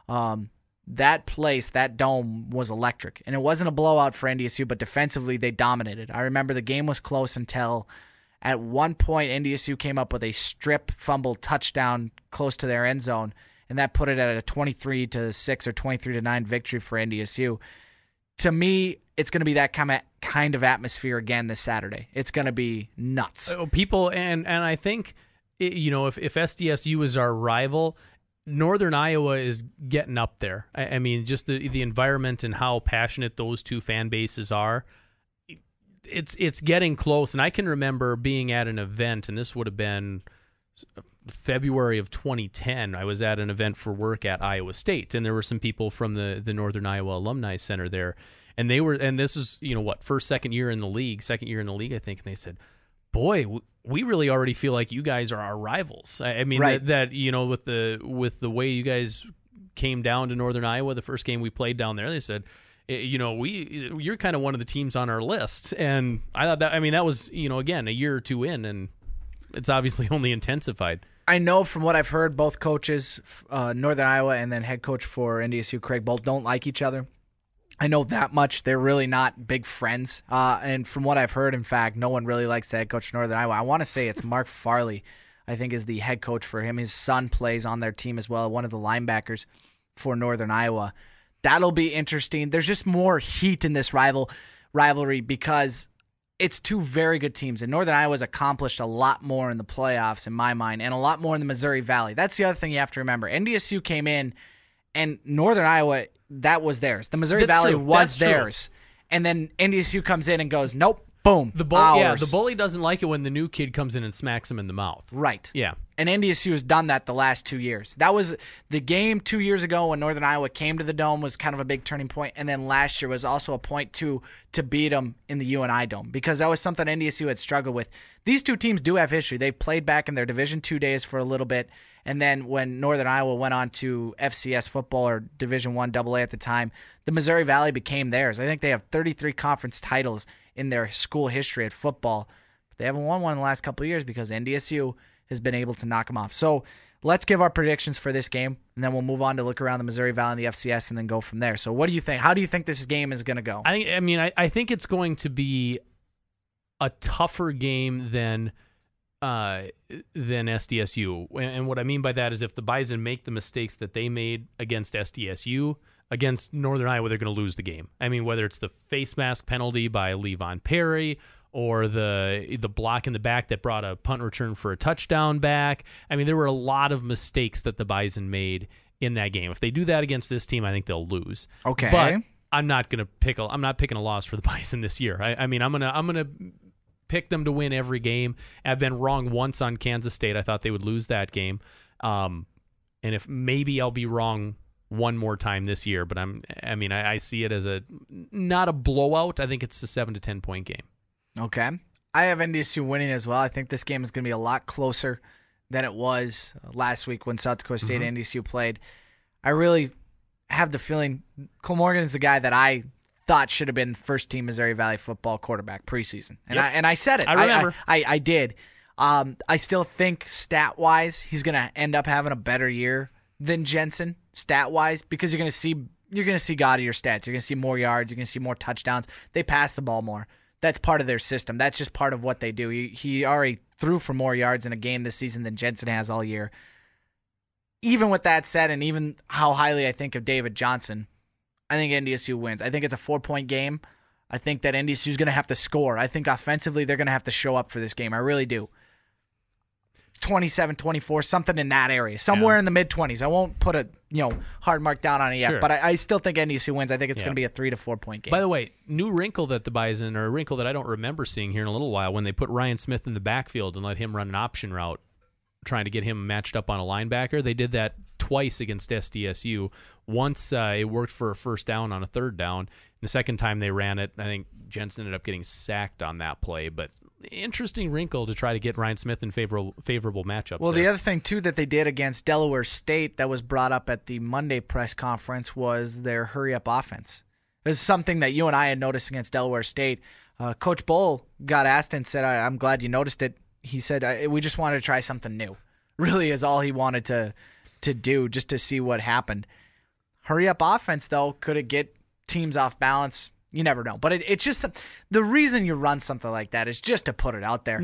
That place, that dome, was electric. And it wasn't a blowout for NDSU, but defensively they dominated. I remember the game was close until at one point NDSU came up with a strip fumble touchdown close to their end zone, and that put it at a 23-6 or 23-9 victory for NDSU. To me, it's going to be that kind of atmosphere again this Saturday. It's going to be nuts. People, and I think, if SDSU is our rival, Northern Iowa is getting up there. I mean, just the environment and how passionate those 2 fan bases are. It's getting close. And I can remember being at an event, and this would have been February of 2010. I was at an event for work at Iowa State, and there were some people from the Northern Iowa Alumni Center there. And this is, second year in the league, I think. And they said, boy, we really already feel like you guys are our rivals. I mean, right. that with the way you guys came down to Northern Iowa, the first game we played down there, they said, you're kind of one of the teams on our list. And I thought that was, again, a year or 2 in, and it's obviously only intensified. I know from what I've heard, both coaches, Northern Iowa and then head coach for NDSU, Craig Bolt, don't like each other. I know that much. They're really not big friends. And from what I've heard, in fact, no one really likes the head coach of Northern Iowa. I want to say it's Mark Farley, I think, is the head coach for him. His son plays on their team as well, one of the linebackers for Northern Iowa. That'll be interesting. There's just more heat in this rivalry because it's two very good teams. And Northern Iowa's accomplished a lot more in the playoffs, in my mind, and a lot more in the Missouri Valley. That's the other thing you have to remember. NDSU came in, and Northern Iowa, that was theirs. The Missouri Valley was theirs. And then NDSU comes in and goes, nope, boom, ours. The bully doesn't like it when the new kid comes in and smacks him in the mouth. Right. Yeah. And NDSU has done that the last 2 years. That was the game 2 years ago when Northern Iowa came to the Dome was kind of a big turning point, and then last year was also a point to beat them in the UNI Dome because that was something NDSU had struggled with. These two teams do have history. They've played back in their Division II days for a little bit, and then when Northern Iowa went on to FCS football or Division I AA at the time, the Missouri Valley became theirs. I think they have 33 conference titles in their school history at football. But they haven't won one in the last couple of years because NDSU has been able to knock them off. So let's give our predictions for this game, and then we'll move on to look around the Missouri Valley and the FCS and then go from there. So what do you think? How do you think this game is going to go? I think it's going to be a tougher game than SDSU. And what I mean by that is if the Bison make the mistakes that they made against SDSU, against Northern Iowa, they're going to lose the game. I mean, whether it's the face mask penalty by Levon Perry or the block in the back that brought a punt return for a touchdown back. I mean, there were a lot of mistakes that the Bison made in that game. If they do that against this team, I think they'll lose. Okay. But I'm not picking a loss for the Bison this year. I mean, I'm gonna pick them to win every game. I've been wrong once on Kansas State. I thought they would lose that game. And if maybe I'll be wrong one more time this year, but I see it as not a blowout. I think it's a 7 to 10 point game. Okay. I have NDSU winning as well. I think this game is going to be a lot closer than it was last week when South Dakota State and NDSU played. I really have the feeling Cole Morgan is the guy that I thought should have been first-team Missouri Valley football quarterback preseason. And I said it. I remember. I did. I still think stat-wise he's going to end up having a better year than Jensen stat-wise because you're going to see gaudier stats. You're going to see more yards. You're going to see more touchdowns. They pass the ball more. That's part of their system. That's just part of what they do. He already threw for more yards in a game this season than Jensen has all year. Even with that said, and even how highly I think of David Johnson, I think NDSU wins. I think it's a 4-point game. I think that NDSU is going to have to score. I think offensively they're going to have to show up for this game. I really do. 27-24, something in that area, somewhere in the mid-20s. I won't put a hard mark down on it yet, but I still think NDSU wins. I think it's going to be a 3 to 4 point game. By the way, new wrinkle that the Bison, or a wrinkle that I don't remember seeing here in a little while, when they put Ryan Smith in the backfield and let him run an option route, trying to get him matched up on a linebacker. They did that twice against SDSU. Once it worked for a first down on a third down. The second time they ran it, I think Jensen ended up getting sacked on that play, but interesting wrinkle to try to get Ryan Smith in favorable matchups. Well, the other thing, too, that they did against Delaware State that was brought up at the Monday press conference was their hurry-up offense. It was something that you and I had noticed against Delaware State. Coach Bull got asked and said, I'm glad you noticed it. He said, we just wanted to try something new. Really is all he wanted to do, just to see what happened. Hurry-up offense, though, could it get teams off balance? You never know. But it's just the reason you run something like that is just to put it out there.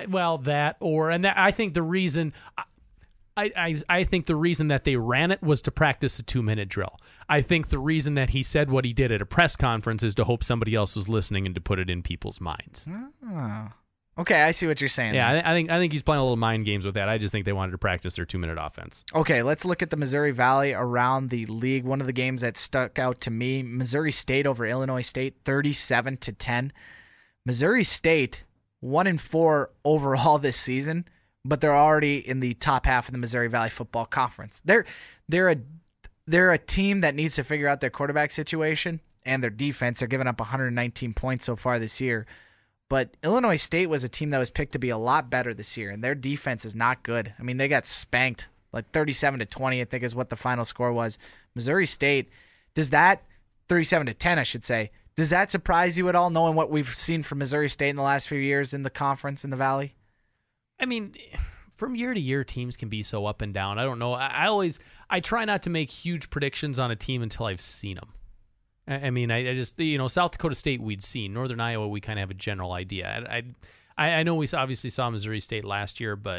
I think the reason I think the reason that they ran it was to practice a 2-minute drill. I think the reason that he said what he did at a press conference is to hope somebody else was listening and to put it in people's minds. Oh. Okay, I see what you're saying. Yeah, I think he's playing a little mind games with that. I just think they wanted to practice their 2-minute offense. Okay, let's look at the Missouri Valley around the league. One of the games that stuck out to me, Missouri State over Illinois State, 37-10. Missouri State 1-4 overall this season, but they're already in the top half of the Missouri Valley Football Conference. They're a team that needs to figure out their quarterback situation and their defense. They're giving up 119 points so far this year. But Illinois State was a team that was picked to be a lot better this year, and their defense is not good. I mean, they got spanked, like 37-20, I think is what the final score was. Missouri State, 37-10, I should say, does that surprise you at all, knowing what we've seen from Missouri State in the last few years in the conference in the Valley? I mean, from year to year, teams can be so up and down. I don't know. I try not to make huge predictions on a team until I've seen them. I mean, I just, South Dakota State we'd seen. Northern Iowa, we kind of have a general idea. I know we obviously saw Missouri State last year, but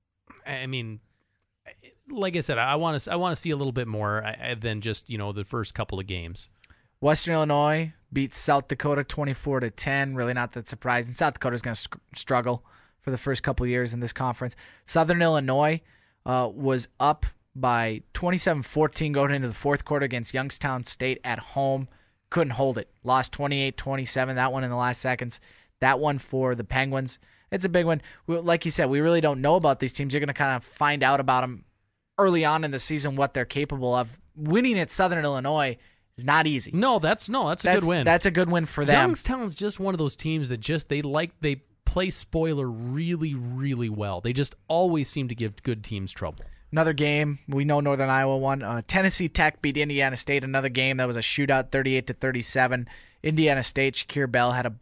I mean, like I said, I want to see a little bit more than just the first couple of games. Western Illinois beats South Dakota 24-10. Really not that surprising. South Dakota's going to struggle for the first couple of years in this conference. Southern Illinois was up by 27-14 going into the fourth quarter against Youngstown State at home. Couldn't hold it. Lost 28-27. That one in the last seconds. That one for the Penguins. It's a big one. Like you said, we really don't know about these teams. You're going to kind of find out about them early on in the season, what they're capable of. Winning at Southern Illinois is not easy. That's a good win. That's a good win for them. Youngstown's just one of those teams that they play spoiler really, really well. They just always seem to give good teams trouble. Another game, we know Northern Iowa won. Tennessee Tech beat Indiana State. Another game that was a shootout, 38-37. Indiana State, Shakir Bell had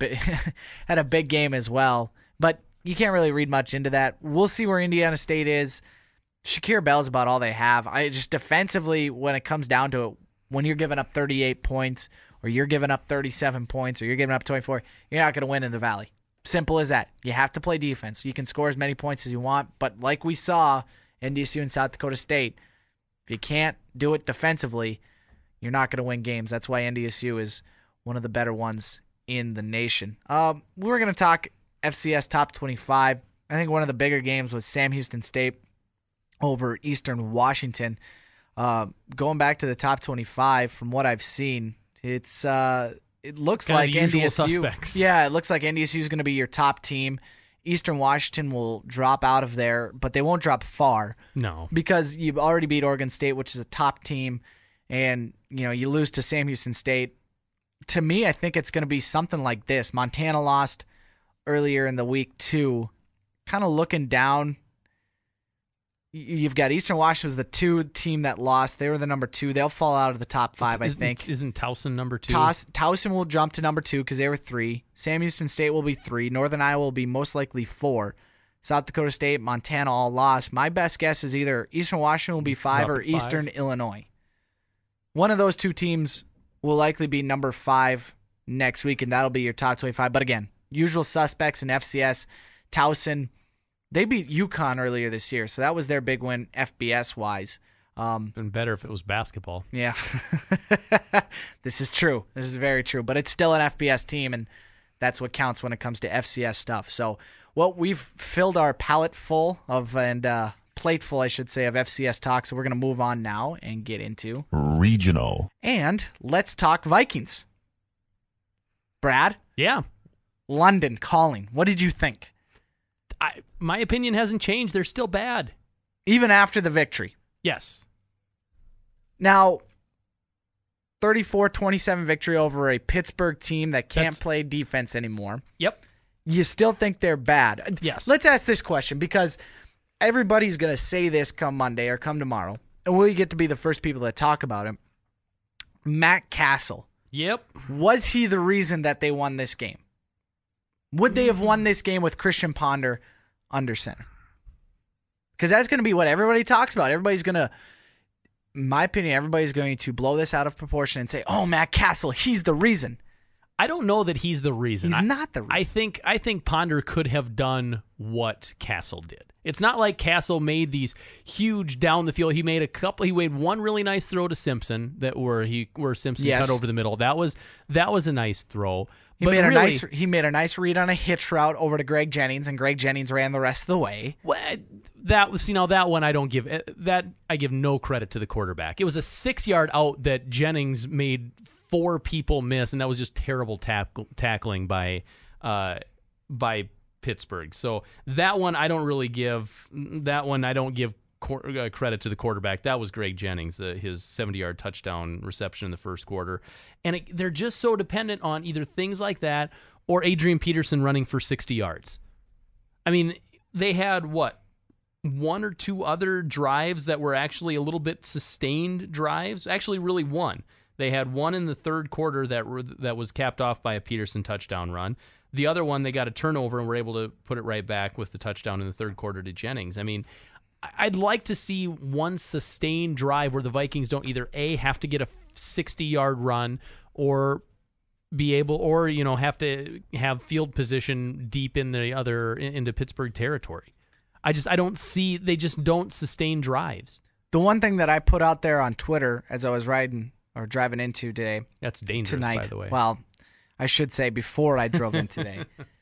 a big game as well. But you can't really read much into that. We'll see where Indiana State is. Shakir Bell is about all they have. Just defensively, when it comes down to it, when you're giving up 38 points, or you're giving up 37 points, or you're giving up 24, you're not going to win in the Valley. Simple as that. You have to play defense. You can score as many points as you want, but like we saw, NDSU and South Dakota State, if you can't do it defensively, you're not going to win games. That's why NDSU is one of the better ones in the nation. We're going to talk FCS Top 25. I think one of the bigger games was Sam Houston State over Eastern Washington. Going back to the Top 25, from what I've seen, it looks kind like of the usual NDSU. Suspects. Yeah, it looks like NDSU is going to be your top team. Eastern Washington will drop out of there, but they won't drop far. No. Because you've already beat Oregon State, which is a top team, and you lose to Sam Houston State. To me, I think it's going to be something like this. Montana lost earlier in the week, too. Kind of looking down. You've got Eastern Washington was the 2 team that lost. They were the number 2. They'll fall out of the top 5, I think. Isn't Towson number 2? Towson will jump to number 2 because they were 3. Sam Houston State will be 3. Northern Iowa will be most likely 4. South Dakota State, Montana all lost. My best guess is either Eastern Washington will be 5 or Eastern Illinois. One of those 2 teams will likely be number 5 next week, and that'll be your top 25. But again, usual suspects in FCS. Towson, they beat UConn earlier this year, so that was their big win FBS-wise. Been better if it was basketball. Yeah. This is true. This is very true. But it's still an FBS team, and that's what counts when it comes to FCS stuff. So, we've filled our palate full of, and plate full, I should say, of FCS talk, so we're going to move on now and get into Regional. And let's talk Vikings. Brad? Yeah. London calling. What did you think? My opinion hasn't changed. They're still bad. Even after the victory. Yes. Now, 34-27 victory over a Pittsburgh team that can't play defense anymore. Yep. You still think they're bad? Yes. Let's ask this question, because everybody's going to say this come Monday or come tomorrow, and we get to be the first people to talk about him. Matt Castle. Yep. Was he the reason that they won this game? Would they have won this game with Christian Ponder under center? Because that's going to be what everybody talks about. Everybody's going to, in my opinion, everybody's going to blow this out of proportion and say, oh, Matt Castle, he's the reason. I don't know that he's the reason. He's not the reason. I think Ponder could have done what Castle did. It's not like Castle made these huge down the field. He made one really nice throw to Simpson where Simpson cut over the middle. That was a nice throw. He made a nice read on a hitch route over to Greg Jennings, and Greg Jennings ran the rest of the way. Well, that one I don't give that. I give no credit to the quarterback. It was a 6-yard out that Jennings made 4 people miss, and that was just terrible tackling by Pittsburgh. So that one I don't really give. That one I don't give credit to the quarterback. That was Greg Jennings, his 70-yard touchdown reception in the first quarter. And they're just so dependent on either things like that or Adrian Peterson running for 60 yards. I mean, they had, 1 or 2 other drives that were actually a little bit sustained drives? Actually, really one. They had one in the third quarter that was capped off by a Peterson touchdown run. The other one, they got a turnover and were able to put it right back with the touchdown in the third quarter to Jennings. I mean, I'd like to see one sustained drive where the Vikings don't either A, have to get a 60-yard run or be able, or, have to have field position deep in the other, into Pittsburgh territory. I don't see, they just don't sustain drives. The one thing that I put out there on Twitter as I was riding or driving into today. That's dangerous, tonight, by the way. Well, I should say before I drove in today.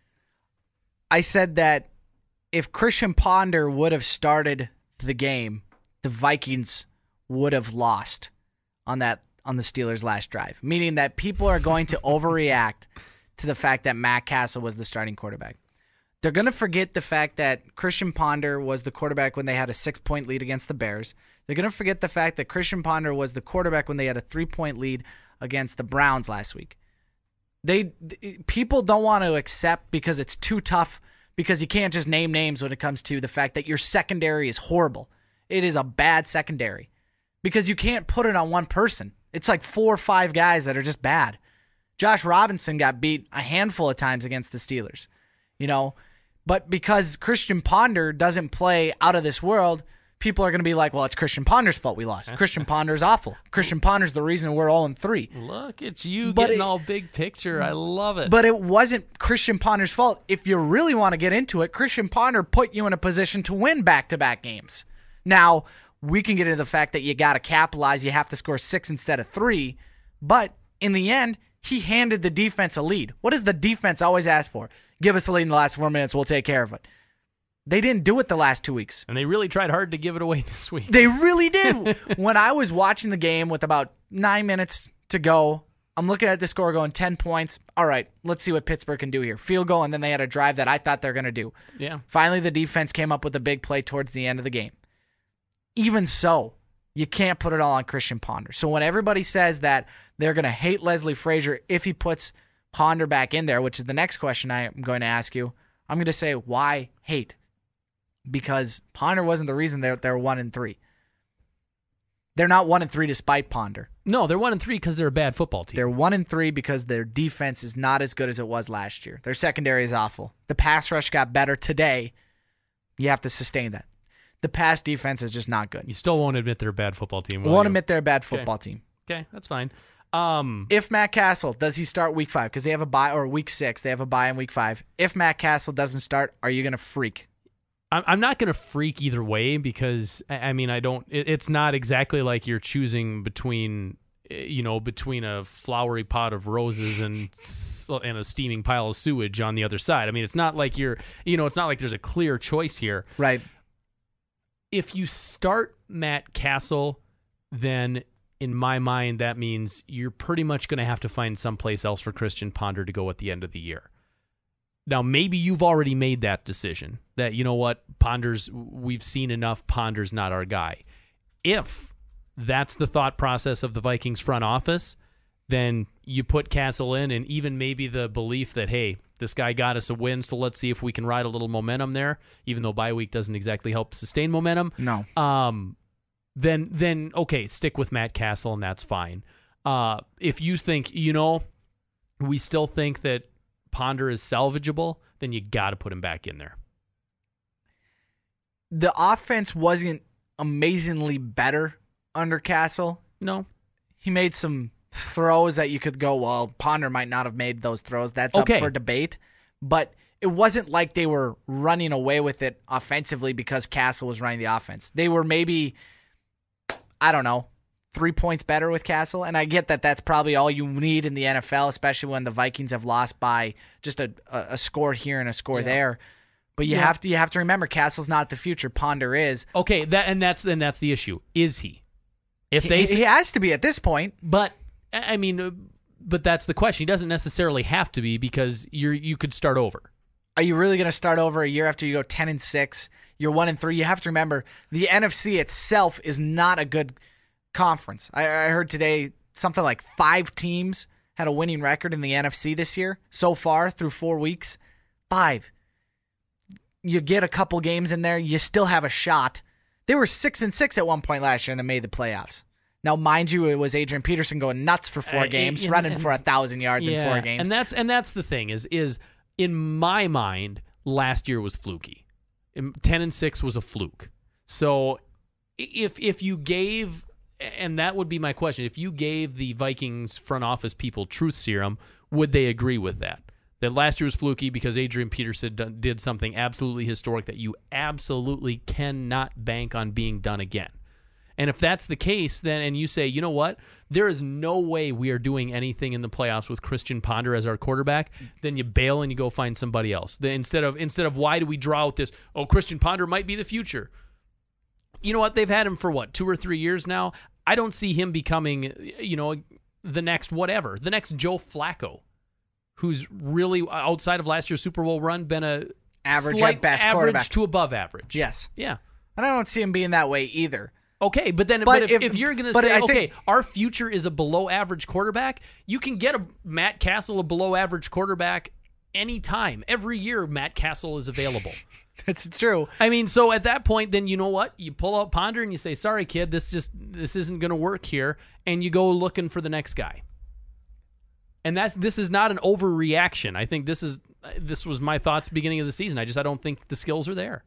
I said that if Christian Ponder would have started the game, the Vikings would have lost on the Steelers' last drive, meaning that people are going to overreact to the fact that Matt Castle was the starting quarterback. They're going to forget the fact that Christian Ponder was the quarterback when they had a 6-point lead against the Bears. They're going to forget the fact that Christian Ponder was the quarterback when they had a 3-point lead against the Browns last week. People don't want to accept because it's too tough, because you can't just name names when it comes to the fact that your secondary is horrible. It is a bad secondary because you can't put it on one person. It's like 4 or 5 guys that are just bad. Josh Robinson got beat a handful of times against the Steelers, but because Christian Ponder doesn't play out of this world, people are going to be like, well, it's Christian Ponder's fault we lost. Christian Ponder's awful. Christian Ponder's the reason we're 0-3. Look at you getting all big picture. I love it. But it wasn't Christian Ponder's fault. If you really want to get into it, Christian Ponder put you in a position to win back-to-back games. Now, we can get into the fact that you got to capitalize. You have to score 6 instead of 3. But in the end, he handed the defense a lead. What does the defense always ask for? Give us a lead in the last 4 minutes. We'll take care of it. They didn't do it the last 2 weeks. And they really tried hard to give it away this week. They really did. When I was watching the game with about 9 minutes to go, I'm looking at the score going 10 points. All right, let's see what Pittsburgh can do here. Field goal, and then they had a drive that I thought they were going to do. Yeah. Finally, the defense came up with a big play towards the end of the game. Even so, you can't put it all on Christian Ponder. So when everybody says that they're going to hate Leslie Frazier if he puts Ponder back in there, which is the next question I am going to ask you, I'm going to say, why hate? Because Ponder wasn't the reason they're 1-3. They're not 1-3 despite Ponder. No, they're 1-3 because they're a bad football team. They're 1-3 because their defense is not as good as it was last year. Their secondary is awful. The pass rush got better today. You have to sustain that. The pass defense is just not good. You still won't admit they're a bad football team. Won't admit they're a bad football team. Okay, that's fine. If Matt Castle, does he start week 5? Because they have a bye, or week 6. They have a bye in week 5. If Matt Castle doesn't start, are you going to freak? I'm not going to freak either way because, I mean, it's not exactly like you're choosing between a flowery pot of roses and a steaming pile of sewage on the other side. I mean, it's not like it's not like there's a clear choice here. Right. If you start Matt Castle, then in my mind, that means you're pretty much going to have to find someplace else for Christian Ponder to go at the end of the year. Now, maybe you've already made that decision that, you know what, we've seen enough, Ponder's not our guy. If that's the thought process of the Vikings front office, then you put Castle in, and even maybe the belief that, hey, this guy got us a win, so let's see if we can ride a little momentum there, even though bye week doesn't exactly help sustain momentum. No. Then okay, stick with Matt Castle, and that's fine. If you think, we still think that Ponder is salvageable, then you got to put him back in there. The offense wasn't amazingly better under Castle. No. He made some throws that you could go, well, Ponder might not have made those throws. That's okay. Up for debate. But it wasn't like they were running away with it offensively because Castle was running the offense. They were maybe, 3 points better with Castle, and I get that that's probably all you need in the NFL, especially when the Vikings have lost by just a score here and a score there. But you have to remember, Castle's not the future. Ponder is. Okay, that's the issue. Is he? He has to be at this point. But I mean, that's the question. He doesn't necessarily have to be because you could start over. Are you really going to start over a year after you go 10-6? You're 1-3. You have to remember the NFC itself is not a good conference. I heard today something like 5 teams had a winning record in the NFC this year so far through 4 weeks. 5. You get a couple games in there, you still have a shot. They were 6-6 at one point last year and they made the playoffs. Now, mind you, it was Adrian Peterson going nuts for 4 games, running for 1,000 yards in 4 games. And that's the thing is in my mind, last year was fluky. 10-6 was a fluke. So if you gave, and that would be my question, if you gave the Vikings front office people truth serum, would they agree with that? That last year was fluky because Adrian Peterson did something absolutely historic that you absolutely cannot bank on being done again. And if that's the case, then, and you say, you know what, there is no way we are doing anything in the playoffs with Christian Ponder as our quarterback, then you bail and you go find somebody else. Instead of why do we draw out this, Christian Ponder might be the future. You know what, they've had him for 2 or 3 years now. I don't see him becoming, the next whatever, the next Joe Flacco, who's really, outside of last year's Super Bowl run, been a average slight at best average quarterback to above average. Yes. Yeah. And I don't see him being that way either. Okay, but if you're going to say, our future is a below-average quarterback, you can get a Matt Castle, a below-average quarterback, anytime. Every year, Matt Castle is available. That's true. I mean, so at that point, then you know what? You pull out Ponder and you say, sorry, kid, this isn't going to work here, and you go looking for the next guy. And this is not an overreaction. I think this was my thoughts beginning of the season. I don't think the skills are there.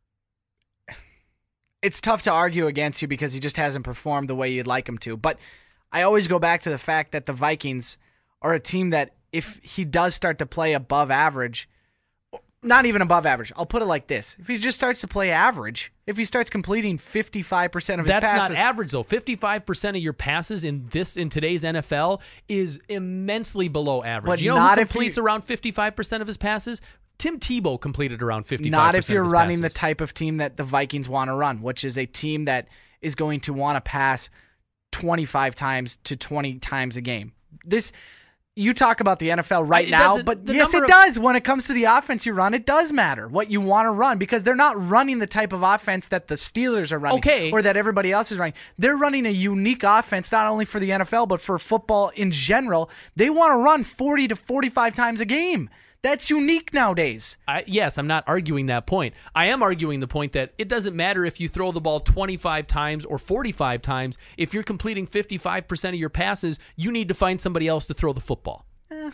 It's tough to argue against you because he just hasn't performed the way you'd like him to. But I always go back to the fact that the Vikings are a team that if he does start to play above average, not even above average, I'll put it like this. If he just starts to play average, if he starts completing 55% of his passes. That's not average, though. 55% of your passes in today's NFL is immensely below average. But you know who completes around 55% of his passes? Tim Tebow completed around 55%. Not if you're running passes. the type of team that the Vikings want to run, which is a team that is going to want to pass 25 times to 20 times a game. You talk about the NFL now, but yes, it does. When it comes to the offense you run, it does matter what you want to run because they're not running the type of offense that the Steelers are running or that everybody else is running. They're running a unique offense, not only for the NFL, but for football in general. They want to run 40 to 45 times a game. That's unique nowadays. Yes, I'm not arguing that point. I am arguing the point that it doesn't matter if you throw the ball 25 times or 45 times. If you're completing 55% of your passes, you need to find somebody else to throw the football.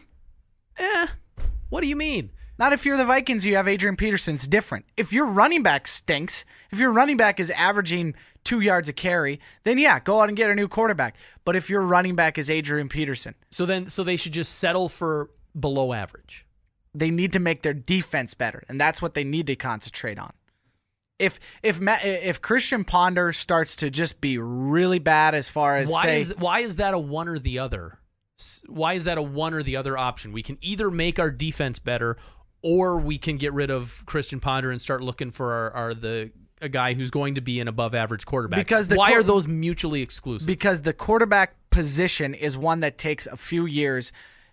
What do you mean? Not if you're the Vikings, you have Adrian Peterson. It's different. If your running back stinks, if your running back is averaging 2 yards a carry, then yeah, go out and get a new quarterback. But if your running back is Adrian Peterson. So they should just settle for below average. They need to make their defense better, and that's what they need to concentrate on. If Christian Ponder starts to just be really bad as far as why is that a one or the other? Why is that a one or the other option? We can either make our defense better, or we can get rid of Christian Ponder and start looking for a guy who's going to be an above average quarterback. Why are those mutually exclusive? Because the quarterback position is one that takes a few years.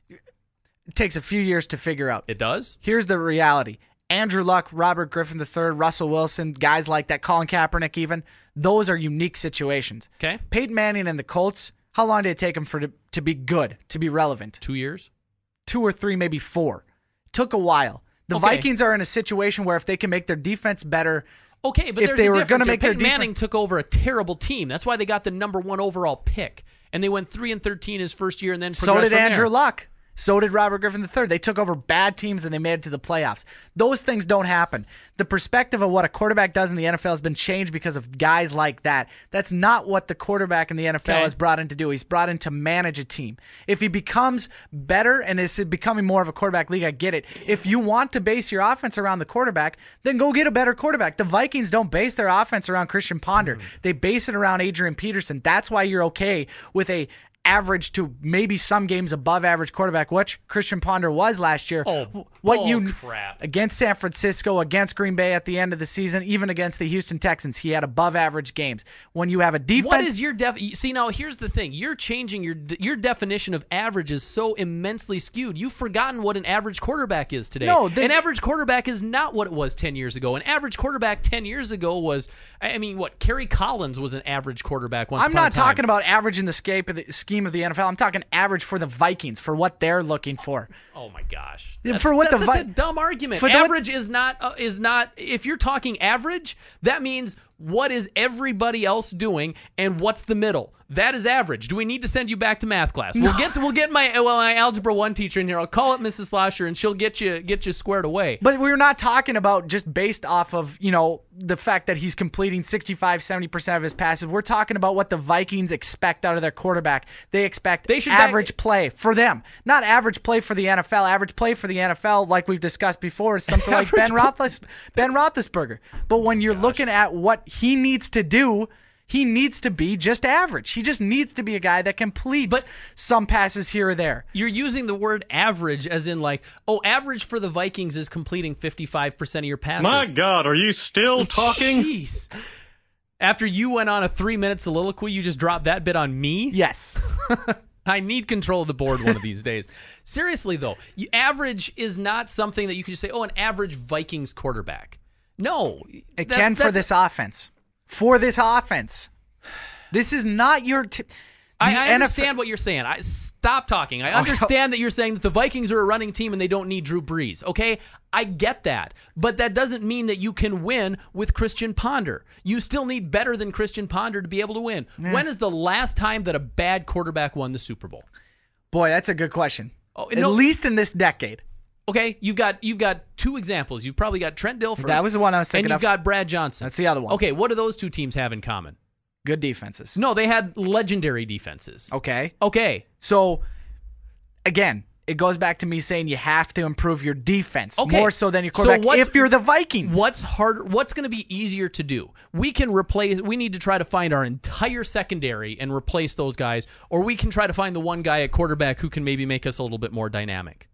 It takes a few years to figure out. It does? Here's the reality. Andrew Luck, Robert Griffin III, Russell Wilson, guys like that, Colin Kaepernick even, those are unique situations. Okay. Peyton Manning and the Colts, how long did it take them to be good, to be relevant? 2 years? 2 or 3, maybe 4. It took a while. The Vikings are in a situation where if they can make their defense better, but if they were going to make Peyton Manning took over a terrible team. That's why they got the number 1 overall pick. And they went 3-13 his first year and then progressed So did from Andrew there. Luck. So did Robert Griffin III. They took over bad teams and they made it to the playoffs. Those things don't happen. The perspective of what a quarterback does in the NFL has been changed because of guys like that. That's not what the quarterback in the NFL is brought in to do. He's brought in to manage a team. If he becomes better and is becoming more of a quarterback league, I get it. If you want to base your offense around the quarterback, then go get a better quarterback. The Vikings don't base their offense around Christian Ponder. They base it around Adrian Peterson. That's why you're okay with a average to maybe some games above average quarterback, which Christian Ponder was last year. Crap. Against San Francisco, against Green Bay at the end of the season, even against the Houston Texans, he had above average games. When you have a defense, what is your see now? Here's the thing: you're changing your definition of average is so immensely skewed. You've forgotten what an average quarterback is today. No, an average quarterback is not what it was 10 years ago. An average quarterback 10 years ago was, Kerry Collins was an average quarterback once. I'm not talking about average in the scheme of the NFL. I'm talking average for the Vikings, for what they're looking for. Oh my gosh, That's a dumb argument. Average is not. If you're talking average, that means what is everybody else doing, and what's the middle? That is average. Do we need to send you back to math class? We'll get my Algebra 1 teacher in here. I'll call it Mrs. Slosher, and she'll get you squared away. But we're not talking about just based off of, the fact that he's completing 65, 70% of his passes. We're talking about what the Vikings expect out of their quarterback. They expect average play for them. Not average play for the NFL. Average play for the NFL, like we've discussed before, is something like Ben Roethlisberger. But when you're looking at what he needs to do, he needs to be just average. He just needs to be a guy that completes some passes here or there. You're using the word average as in average for the Vikings is completing 55% of your passes. My God, are you still talking? Jeez. After you went on a 3-minute soliloquy, you just dropped that bit on me? Yes. I need control of the board one of these days. Seriously, though, average is not something that you can just say, an average Vikings quarterback. No. It can for this offense. For this offense. This is not your... I understand what you're saying. Stop talking. I understand that you're saying that the Vikings are a running team and they don't need Drew Brees. Okay? I get that. But that doesn't mean that you can win with Christian Ponder. You still need better than Christian Ponder to be able to win. Yeah. When is the last time that a bad quarterback won the Super Bowl? Boy, that's a good question. At least in this decade. Okay, you've got 2 examples. You've probably got Trent Dilfer. That was the one I was thinking of. And you've got Brad Johnson. That's the other one. Okay, what do those 2 teams have in common? Good defenses. No, they had legendary defenses. Okay. So, again, it goes back to me saying you have to improve your defense more so than your quarterback if you're the Vikings. What's harder? What's going to be easier to do? We need to try to find our entire secondary and replace those guys, or we can try to find the one guy at quarterback who can maybe make us a little bit more dynamic.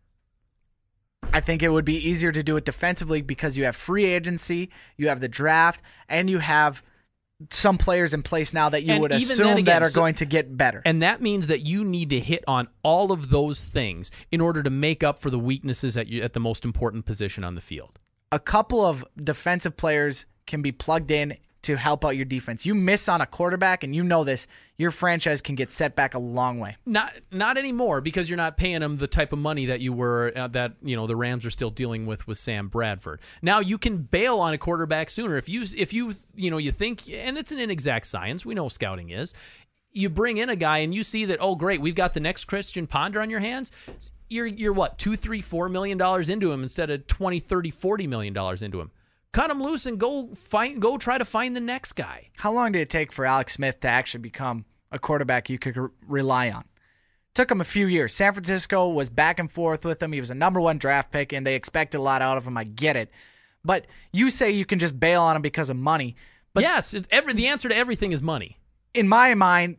I think it would be easier to do it defensively because you have free agency, you have the draft, and you have some players in place now that you would assume that are going to get better. And that means that you need to hit on all of those things in order to make up for the weaknesses at the most important position on the field. A couple of defensive players can be plugged in to help out your defense. You miss on a quarterback, and you know this, your franchise can get set back a long way. Not anymore, because you're not paying them the type of money that you were the Rams are still dealing with Sam Bradford. Now you can bail on a quarterback sooner if you think, and it's an inexact science. We know scouting is. You bring in a guy and you see that, oh great, we've got the next Christian Ponder on your hands. You're what, $2, $3, $4 million into him instead of $20, $30, $40 million into him. Cut him loose and go try to find the next guy. How long did it take for Alex Smith to actually become a quarterback you could rely on? Took him a few years. San Francisco was back and forth with him. He was a number 1 draft pick, and they expected a lot out of him. I get it. But you say you can just bail on him because of money. But yes, the answer to everything is money. In my mind,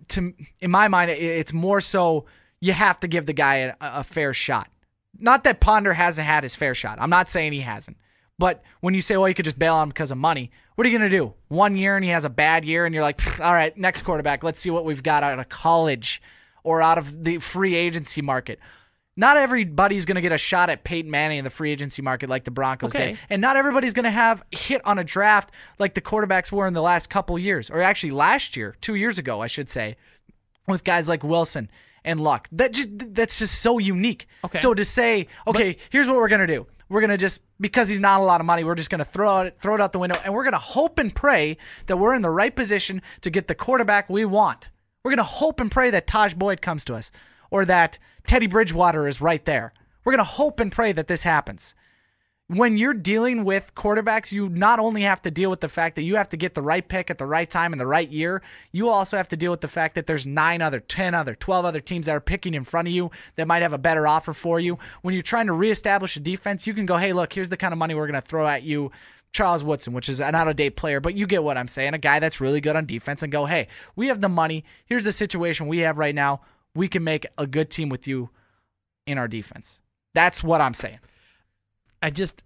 it's more so you have to give the guy a fair shot. Not that Ponder hasn't had his fair shot. I'm not saying he hasn't. But when you say, you could just bail on him because of money, what are you going to do? 1 year and he has a bad year and you're like, all right, next quarterback, let's see what we've got out of college or out of the free agency market. Not everybody's going to get a shot at Peyton Manning in the free agency market like the Broncos did. And not everybody's going to have hit on a draft like the quarterbacks were in the last couple years, or actually last year, 2 years ago, I should say, with guys like Wilson and Luck. That's just so unique. Okay. So to say, here's what we're going to do. We're going to just, because he's not a lot of money, we're just going to throw it out the window, and we're going to hope and pray that we're in the right position to get the quarterback we want. We're going to hope and pray that Taj Boyd comes to us, or that Teddy Bridgewater is right there. We're going to hope and pray that this happens. When you're dealing with quarterbacks, you not only have to deal with the fact that you have to get the right pick at the right time in the right year, you also have to deal with the fact that there's 9 other, 10 other, 12 other teams that are picking in front of you that might have a better offer for you. When you're trying to reestablish a defense, you can go, hey, look, here's the kind of money we're going to throw at you. Charles Woodson, which is an out-of-date player, but you get what I'm saying, a guy that's really good on defense, and go, hey, we have the money. Here's the situation we have right now. We can make a good team with you in our defense. That's what I'm saying. I just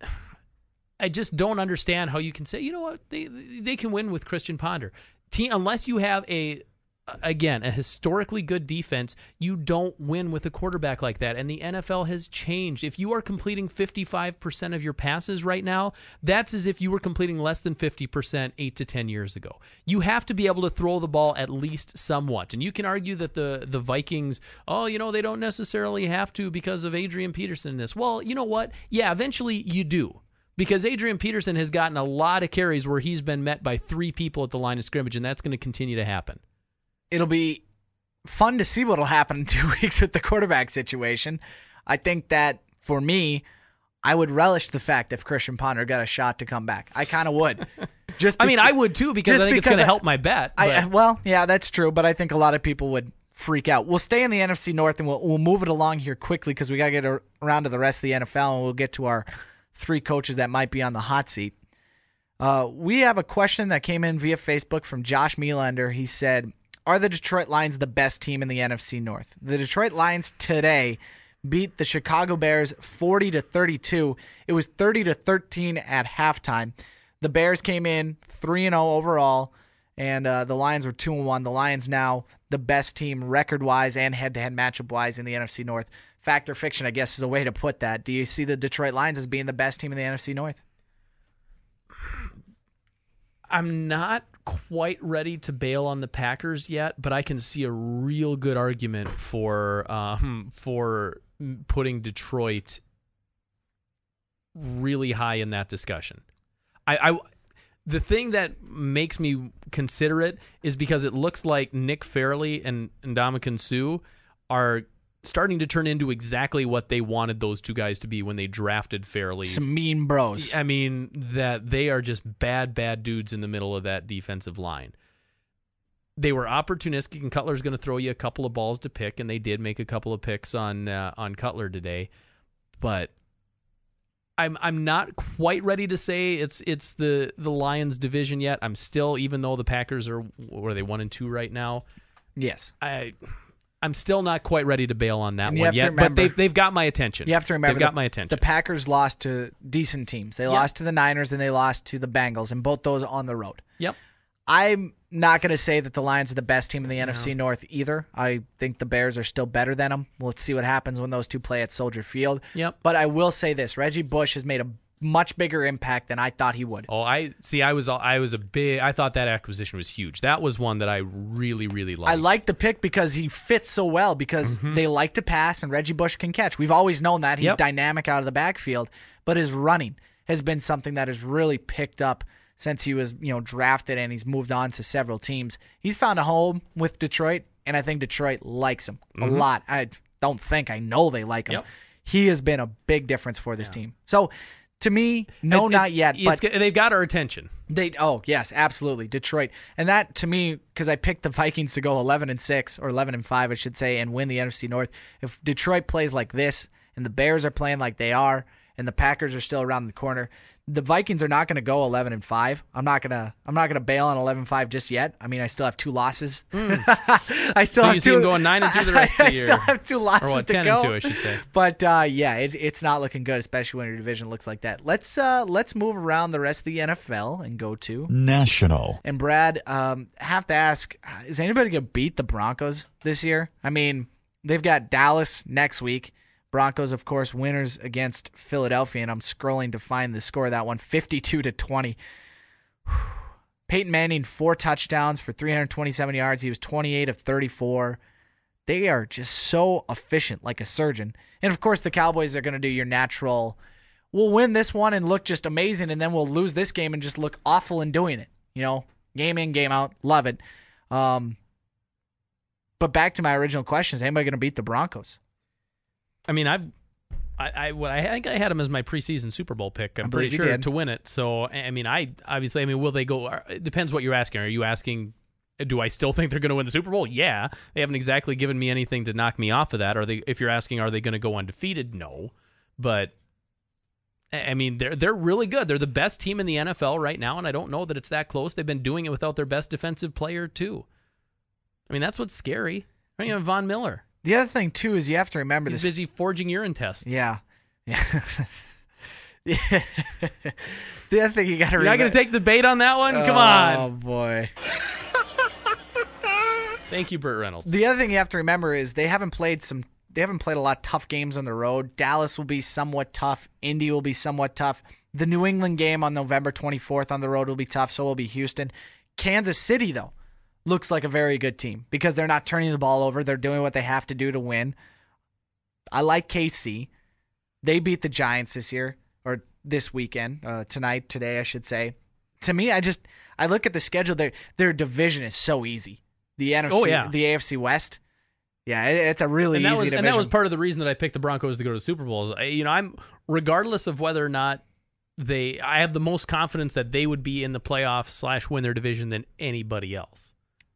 don't understand how you can say, you know what, they can win with Christian Ponder. Unless you have a historically good defense, you don't win with a quarterback like that. And the NFL has changed. If you are completing 55% of your passes right now, that's as if you were completing less than 50% 8 to 10 years ago. You have to be able to throw the ball at least somewhat. And you can argue that the Vikings, they don't necessarily have to because of Adrian Peterson in this. Well, you know what? Yeah, eventually you do. Because Adrian Peterson has gotten a lot of carries where he's been met by 3 people at the line of scrimmage, and that's going to continue to happen. It'll be fun to see what'll happen in 2 weeks with the quarterback situation. I think that for me, I would relish the fact if Christian Ponder got a shot to come back. I kind of would. I would too because I think it's going to help my bet. Well, yeah, that's true, but I think a lot of people would freak out. We'll stay in the NFC North and we'll move it along here quickly because we got to get around to the rest of the NFL and we'll get to our 3 coaches that might be on the hot seat. We have a question that came in via Facebook from Josh Mealander. He said, are the Detroit Lions the best team in the NFC North? The Detroit Lions today beat the Chicago Bears 40-32. It was 30-13 at halftime. The Bears came in 3-0 overall, and the Lions were 2-1. The Lions now the best team record-wise and head-to-head matchup-wise in the NFC North. Fact or fiction, I guess, is a way to put that. Do you see the Detroit Lions as being the best team in the NFC North? I'm not quite ready to bail on the Packers yet, but I can see a real good argument for putting Detroit really high in that discussion. The thing that makes me consider it is because it looks like Nick Fairley and Ndamukong Suh are starting to turn into exactly what they wanted those two guys to be when they drafted Fairley. Some mean bros. I mean, that they are just bad dudes in the middle of that defensive line. They were opportunistic, and Cutler's going to throw you a couple of balls to pick, and they did make a couple of picks on Cutler today. But I'm not quite ready to say it's the Lions division yet. I'm still, even though the Packers are 1-2 right now. Yes. I'm still not quite ready to bail on that one yet, remember, but they've got my attention. You have to remember they've got my attention. The Packers lost to decent teams. They lost to the Niners and they lost to the Bengals, and both those on the road. Yep. I'm not going to say that the Lions are the best team in the NFC North either. I think the Bears are still better than them. Let's see what happens when those two play at Soldier Field. Yep. But I will say this: Reggie Bush has made a much bigger impact than I thought he would. Oh, I thought that acquisition was huge. That was one that I really, really liked. I like the pick because he fits so well because they like to pass and Reggie Bush can catch. We've always known that. He's dynamic out of the backfield, but his running has been something that has really picked up since he was, drafted, and he's moved on to several teams. He's found a home with Detroit, and I think Detroit likes him a lot. I know they like him. Yep. He has been a big difference for this team. So, to me, not yet. But they've got our attention. Yes, absolutely, Detroit, and that to me, because I picked the Vikings to go 11-6 or 11-5, I should say, and win the NFC North. If Detroit plays like this, and the Bears are playing like they are, and the Packers are still around the corner, the Vikings are not going to go 11-5. I'm not gonna bail on 11-5 just yet. I mean, I still have 2 losses. I still have 2. So you see them going 9-2 the rest of the year. I still have 2 losses to go. 10-2, I should say. But it's not looking good, especially when your division looks like that. Let's move around the rest of the NFL and go to National. And Brad, have to ask: is anybody gonna beat the Broncos this year? I mean, they've got Dallas next week. Broncos, of course, winners against Philadelphia, and I'm scrolling to find the score of that one, 52-20. Peyton Manning, 4 touchdowns for 327 yards. He was 28 of 34. They are just so efficient, like a surgeon. And, of course, the Cowboys are going to do your natural, we'll win this one and look just amazing, and then we'll lose this game and just look awful in doing it. Game in, game out. Love it. But back to my original question, is anybody going to beat the Broncos? I mean, I think I had him as my preseason Super Bowl pick. I'm pretty sure to win it. So, I mean, will they go? It depends what you're asking. Are you asking, do I still think they're going to win the Super Bowl? Yeah. They haven't exactly given me anything to knock me off of that. If you're asking, are they going to go undefeated? No. But I mean, they're really good. They're the best team in the NFL right now, and I don't know that it's that close. They've been doing it without their best defensive player too. I mean, that's what's scary. I mean, you have Von Miller. The other thing, too, is you have to remember He's this. busy forging urine tests. Yeah. The other thing you got to remember. You're not going to take the bait on that one? Come on. Oh, boy. Thank you, Burt Reynolds. The other thing you have to remember is they haven't played a lot of tough games on the road. Dallas will be somewhat tough. Indy will be somewhat tough. The New England game on November 24th on the road will be tough, so will be Houston. Kansas City, though, looks like a very good team because they're not turning the ball over. They're doing what they have to do to win. I like KC. They beat the Giants this weekend, today, I should say. To me, I look at the schedule. Their division is so easy. The NFC, the AFC West. Yeah, it's a really easy division. And that was part of the reason that I picked the Broncos to go to Super Bowls. I'm regardless of whether or not I have the most confidence that they would be in the playoffs / win their division than anybody else.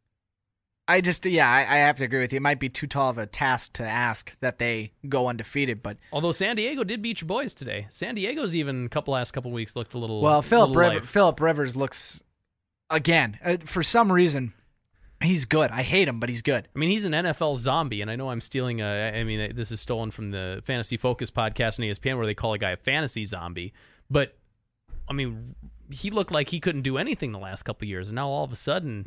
I have to agree with you. It might be too tall of a task to ask that they go undefeated, but although San Diego did beat your boys today, San Diego's even last couple weeks looked a little. Well, Phillip Rivers looks again for some reason he's good. I hate him, but he's good. I mean, he's an NFL zombie, and I know I'm stealing. This is stolen from the Fantasy Focus podcast on ESPN, where they call a guy a fantasy zombie. But I mean, he looked like he couldn't do anything the last couple of years, and now all of a sudden,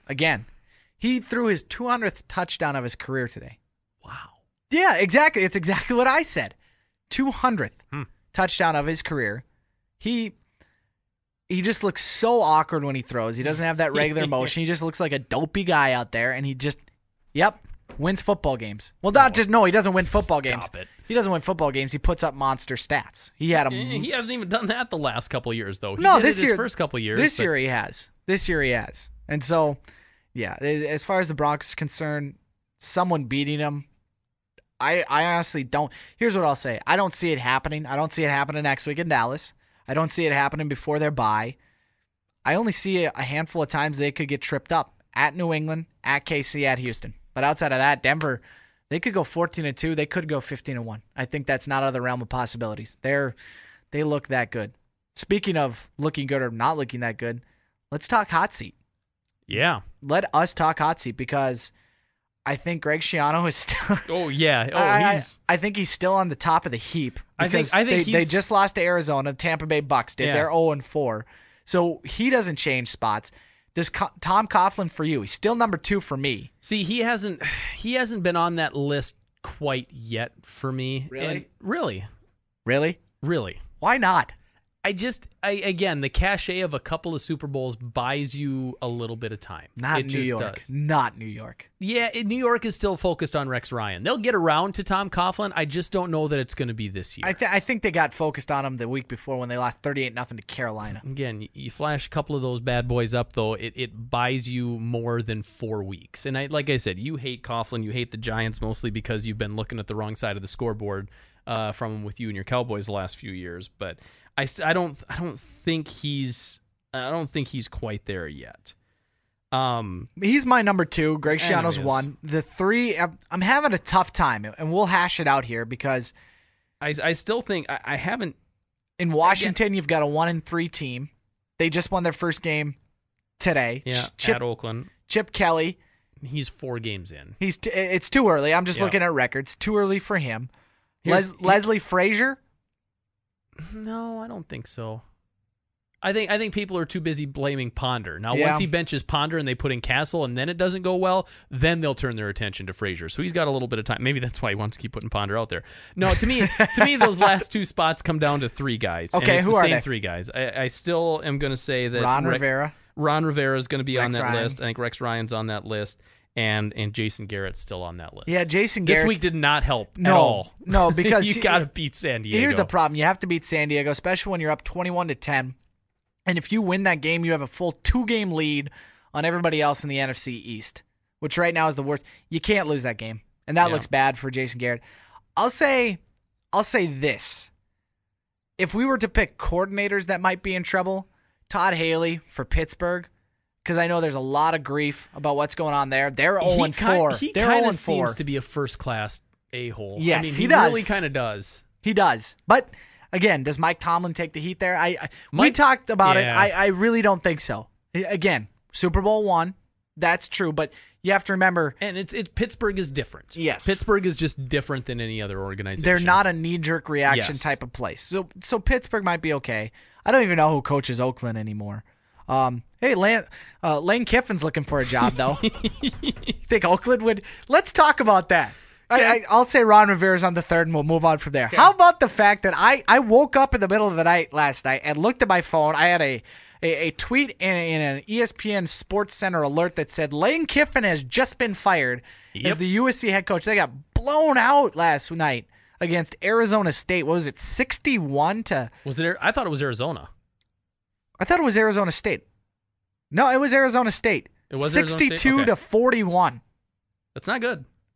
he threw his 200th touchdown of his career today. Wow. Yeah, exactly. It's exactly what I said. 200th touchdown of his career. He just looks so awkward when he throws. He doesn't have that regular motion. He just looks like a dopey guy out there, and he just, wins football games. Well, he doesn't win football games. Stop it. He doesn't win football games. He puts up monster stats. He hasn't even done that the last couple of years, though. His first couple of years. This year he has. And so, yeah, as far as the Broncos are concerned, someone beating them, I honestly don't. Here's what I'll say. I don't see it happening. I don't see it happening next week in Dallas. I don't see it happening before their bye. I only see a handful of times they could get tripped up at New England, at KC, at Houston. But outside of that, Denver, they could go 14-2. They could go 15-1. I think that's not out of the realm of possibilities. They look that good. Speaking of looking good or not looking that good, let's talk hot seat. Yeah. Let us talk hot seat because I think Greg Schiano is still. Oh yeah. I think he's still on the top of the heap. I think they just lost to Arizona. Tampa Bay Bucks did. Yeah. They're 0-4, so he doesn't change spots. Does Tom Coughlin for you? He's still number 2 for me. See, he hasn't been on that list quite yet for me. Really? Really. Why not? Again, the cachet of a couple of Super Bowls buys you a little bit of time. Not New York. Yeah, New York is still focused on Rex Ryan. They'll get around to Tom Coughlin. I just don't know that it's going to be this year. I think they got focused on him the week before when they lost 38-0 to Carolina. Again, you flash a couple of those bad boys up, though, it buys you more than 4 weeks. And like I said, you hate Coughlin. You hate the Giants mostly because you've been looking at the wrong side of the scoreboard from with you and your Cowboys the last few years. But I don't think he's quite there yet. He's my number 2. Greg Schiano's 1. The 3, I'm having a tough time, and we'll hash it out here because I still think I haven't. In Washington, you've got a 1-3 team. They just won their first game today. Yeah, at Oakland. Chip Kelly. He's 4 games in. It's too early. I'm just looking at records. Too early for him. Leslie Frazier. No, I don't think so. I think people are too busy blaming Ponder. Now, once he benches Ponder and they put in Castle and then it doesn't go well, then they'll turn their attention to Frazier. So he's got a little bit of time. Maybe that's why he wants to keep putting Ponder out there. No, to me, those last 2 spots come down to 3 guys. Okay, and who are they? 3 guys. I still am going to say that Ron Rivera. Ron Rivera is going to be on that list. I think Rex Ryan's on that list. And Jason Garrett's still on that list. Yeah, Jason Garrett. This week did not help at all. No, because you got to beat San Diego. Here's the problem. You have to beat San Diego, especially when you're up 21-10. And if you win that game, you have a full 2-game lead on everybody else in the NFC East, which right now is the worst. You can't lose that game. And that looks bad for Jason Garrett. I'll say this. If we were to pick coordinators that might be in trouble, Todd Haley for Pittsburgh, because I know there's a lot of grief about what's going on there. They're 0-4. He kind of seems to be a first-class a-hole. Yes, he does. Really kind of does. He does. But, again, does Mike Tomlin take the heat there? We talked about it. I really don't think so. Again, Super Bowl 1, that's true, but you have to remember. And Pittsburgh is different. Yes. Pittsburgh is just different than any other organization. They're not a knee-jerk reaction type of place. So Pittsburgh might be okay. I don't even know who coaches Oakland anymore. Hey, Lane Kiffin's looking for a job, though. Think Oakland would? Let's talk about that. Okay. I'll say Ron Rivera's on the 3rd, and we'll move on from there. Okay. How about the fact that I woke up in the middle of the night last night and looked at my phone. I had a tweet in an ESPN Sports Center alert that said Lane Kiffin has just been fired as the USC head coach. They got blown out last night against Arizona State. What was it, 61 to? Was it? I thought it was Arizona. I thought it was Arizona State. No, it was Arizona State. It was 62 Arizona State? Okay. to 41. That's not good.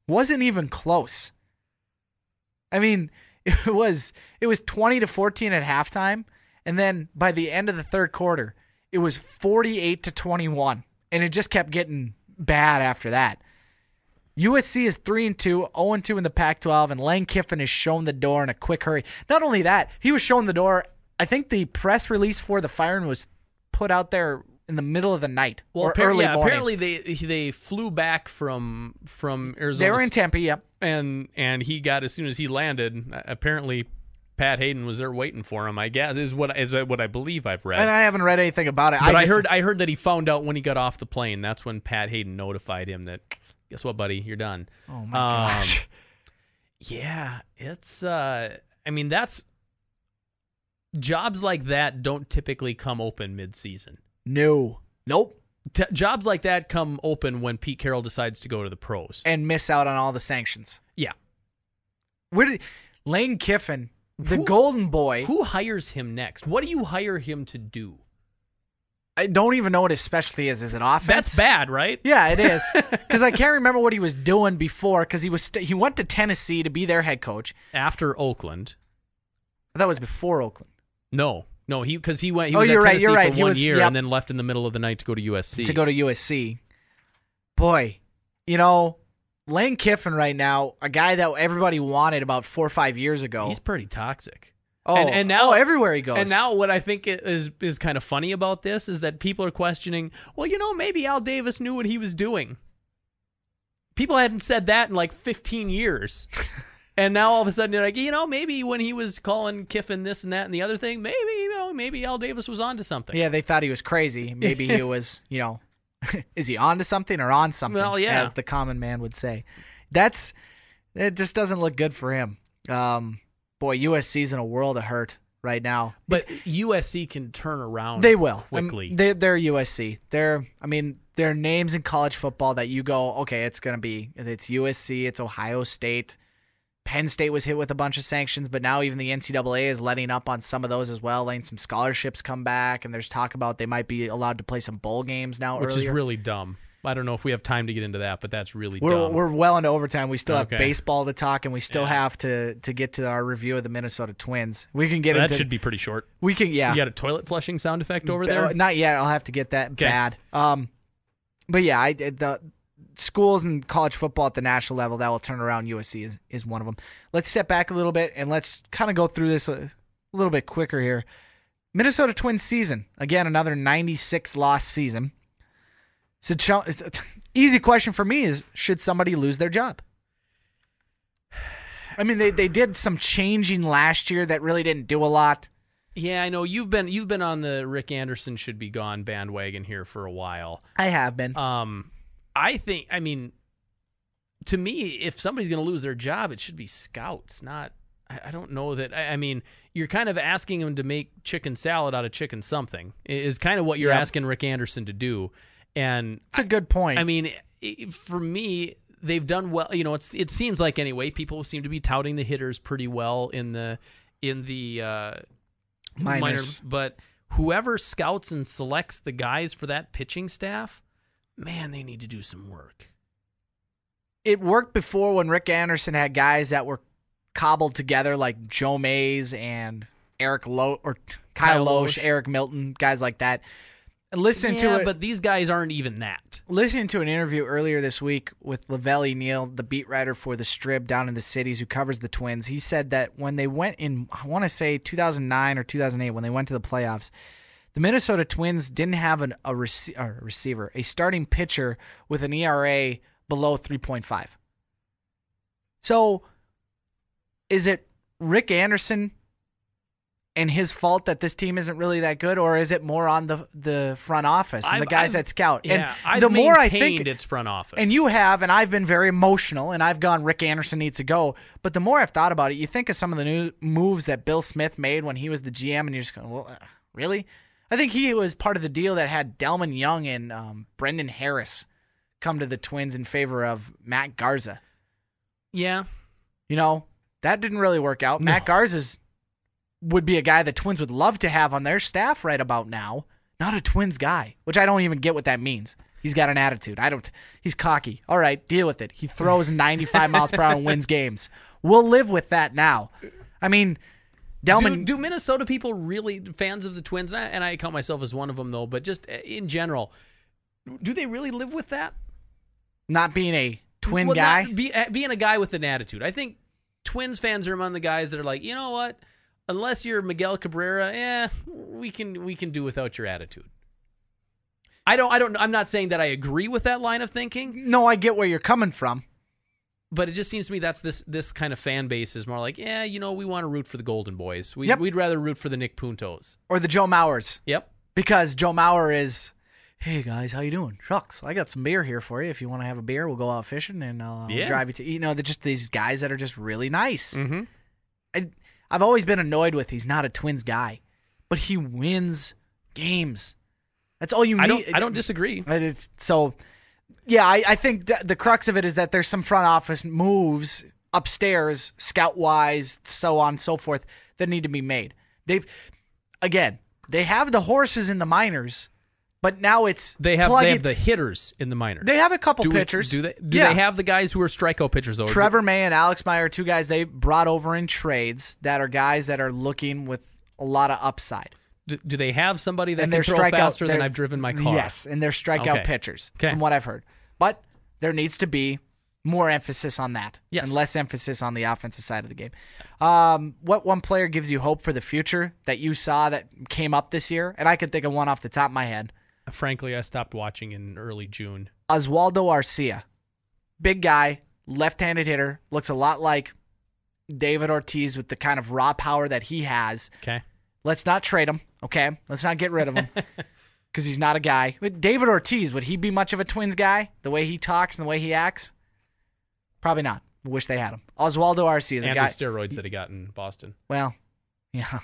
Wasn't even close. I mean, it was 20-14 at halftime, and then by the end of the third quarter, it was 48-21, and it just kept getting bad after that. USC is 3-2, 0-2 in the Pac-12, and Lane Kiffin has shown the door in a quick hurry. Not only that, he was shown the door. I think the press release for the firing was put out there in the middle of the night or early morning. Apparently they flew back from Arizona. They were in Tempe, yep. And he got, as soon as he landed, apparently Pat Hayden was there waiting for him, I guess, is what I believe I've read. And I haven't read anything about it. But I heard that he found out when he got off the plane. That's when Pat Hayden notified him that, guess what, buddy, you're done. Oh my gosh. Yeah, it's that's jobs like that don't typically come open mid-season. No. Nope. Jobs like that come open when Pete Carroll decides to go to the pros. And miss out on all the sanctions. Yeah. Lane Kiffin, the golden boy. Who hires him next? What do you hire him to do? I don't even know what his specialty is. Is it offense? That's bad, right? Yeah, it is. Because I can't remember what he was doing before, because he went to Tennessee to be their head coach. After Oakland. That was before Oakland. No, because he was you're at Tennessee right. for 1 year and then left in the middle of the night to go to USC. Boy, Lane Kiffin right now, a guy that everybody wanted about 4 or 5 years ago. He's pretty toxic. Oh, and now everywhere he goes. And now what I think is kind of funny about this is that people are questioning, well, maybe Al Davis knew what he was doing. People hadn't said that in like 15 years. And now all of a sudden they're like, maybe when he was calling Kiffin this and that and the other thing, maybe Al Davis was onto something. Yeah, they thought he was crazy. Maybe he was, is he onto something or on something? Well, yeah. As the common man would say. It just doesn't look good for him. Boy, USC's in a world of hurt right now. But USC can turn around. They will quickly. They're USC. There are names in college football that you go, okay, it's USC, it's Ohio State. Penn State was hit with a bunch of sanctions, but now even the NCAA is letting up on some of those as well, letting some scholarships come back, and there's talk about they might be allowed to play some bowl games now. Which earlier. Is really dumb. I don't know if we have time to get into that, but that's really dumb. We're well into overtime. We still have baseball to talk, and we still have to get to our review of the Minnesota Twins. We can get into that. Should be pretty short. We can, yeah. You got a toilet flushing sound effect over there? Not yet. I'll have to get that bad. But yeah, the schools and college football at the national level that will turn around. USC is one of them. Let's step back a little bit and let's kind of go through this a little bit quicker here. Minnesota Twins season, again, another 96-loss season. So, easy question for me is, should somebody lose their job? I mean, they did some changing last year that really didn't do a lot. Yeah, I know you've been on the Rick Anderson should be gone bandwagon here for a while. I have been. To me, if somebody's going to lose their job, it should be scouts, not. I don't know that. I mean, you're kind of asking them to make chicken salad out of chicken something. Is kind of what you're asking Rick Anderson to do. And it's a good point. I mean, for me, they've done well. It seems like anyway, people seem to be touting the hitters pretty well in the minors. But whoever scouts and selects the guys for that pitching staff, man, they need to do some work. It worked before when Rick Anderson had guys that were cobbled together like Joe Mays and Kyle Loesch, Eric Milton, guys like that. But these guys aren't even that. Listening to an interview earlier this week with Lavelle Neal, the beat writer for the Strib down in the cities who covers the Twins, he said that when they went in, I want to say 2009 or 2008, when they went to the playoffs, the Minnesota Twins didn't have a starting pitcher with an ERA below 3.5. So, is it Rick Anderson and his fault that this team isn't really that good, or is it more on the front office and the guys that scout? Yeah, and the more I think it's front office. And you have, and I've been very emotional, and I've gone, Rick Anderson needs to go. But the more I've thought about it, you think of some of the new moves that Bill Smith made when he was the GM, and you're just going, well, really? I think he was part of the deal that had Delman Young and Brendan Harris come to the Twins in favor of Matt Garza. Yeah. That didn't really work out. No. Matt Garza would be a guy the Twins would love to have on their staff right about now. Not a Twins guy, which I don't even get what that means. He's got an attitude. He's cocky. All right, deal with it. He throws 95 miles per hour and wins games. We'll live with that now. I mean, Delman. Do Minnesota people really, fans of the Twins, and I count myself as one of them though, but just in general, do they really live with that? Not being a Twin guy? Being a guy with an attitude. I think Twins fans are among the guys that are like, you know what? Unless you're Miguel Cabrera, we can do without your attitude. I'm not saying that I agree with that line of thinking. No, I get where you're coming from. But it just seems to me that's this kind of fan base is more like, we want to root for the Golden Boys. We'd rather root for the Nick Puntos. Or the Joe Mauers. Yep. Because Joe Mauer is, hey guys, how you doing? Shucks, I got some beer here for you. If you want to have a beer, we'll go out fishing and I'll drive you to, they're just these guys that are just really nice. Mm-hmm. I've always been annoyed with he's not a Twins guy, but he wins games. That's all you need. I don't disagree. I think the crux of it is that there's some front office moves upstairs, scout-wise, so on and so forth, that need to be made. They have the horses in the minors, but now it's they have the hitters in the minors. They have a couple pitchers. Do they have the guys who are strikeout pitchers though? Trevor May and Alex Meyer, two guys they brought over in trades that are guys that are looking with a lot of upside. Do they have somebody that can throw faster than I've driven my car? Yes, and they're strikeout pitchers, from what I've heard. But there needs to be more emphasis on that and less emphasis on the offensive side of the game. What one player gives you hope for the future that you saw that came up this year? And I can think of one off the top of my head. Frankly, I stopped watching in early June. Oswaldo Arcia. Big guy, left-handed hitter, looks a lot like David Ortiz with the kind of raw power that he has. Okay. Let's not trade him, okay? Let's not get rid of him because he's not a guy. But David Ortiz, would he be much of a Twins guy? The way he talks and the way he acts? Probably not. I wish they had him. Oswaldo Arcia is a guy. And the steroids that he got in Boston. Well, yeah.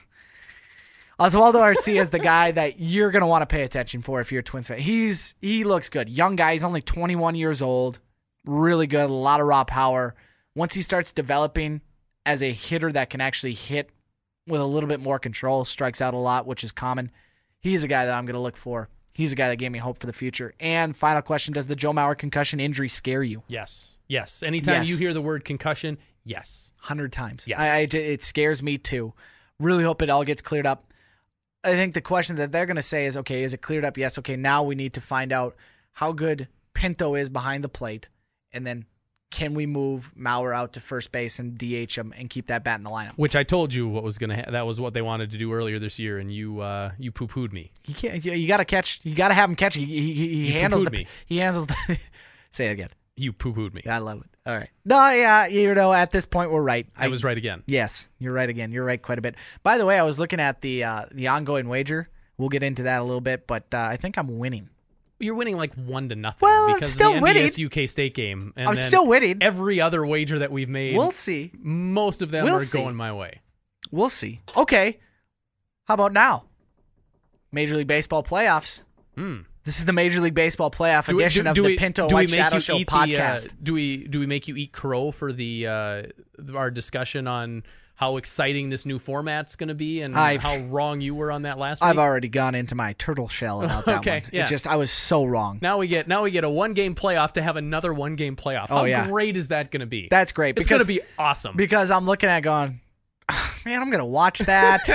Oswaldo Arcia is the guy that you're going to want to pay attention for if you're a Twins fan. He looks good. Young guy. He's only 21 years old. Really good. A lot of raw power. Once he starts developing as a hitter that can actually hit with a little bit more control, strikes out a lot, which is common, he's a guy that I'm going to look for. He's a guy that gave me hope for the future. And final question, does the Joe Mauer concussion injury scare you? Yes. Anytime you hear the word concussion, yes. 100 times. Yes. It scares me too. Really hope it all gets cleared up. I think the question that they're going to say is, okay, is it cleared up? Yes. Okay, now we need to find out how good Pinto is behind the plate, and then can we move Mauer out to first base and DH him and keep that bat in the lineup? Which I told you what was going to that was what they wanted to do earlier this year, and you poo-pooed me. You can't. You got to catch. You got to have him catch. He handles me. He handles the. Say it again. You poo-pooed me. I love it. All right. No, yeah, at this point we're right. I was right again. Yes, you're right again. You're right quite a bit. By the way, I was looking at the ongoing wager. We'll get into that a little bit, but I think I'm winning. You're winning like 1-0 well, because I'm still of the NDS UK State game. And I'm still winning. Every other wager that we've made, we'll see. Most of them are going my way. We'll see. Okay. How about now? Major League Baseball playoffs. This is the Major League Baseball playoff edition of the Pinto White Shadow Show podcast. Do we make you eat crow for our discussion on how exciting this new format's going to be and how wrong you were on that last week? I've already gone into my turtle shell about that one. Yeah. I was so wrong. Now we get a one-game playoff to have another one-game playoff. How great is that going to be? That's great. It's going to be awesome. Because I'm looking at it going, man, I'm going to watch that.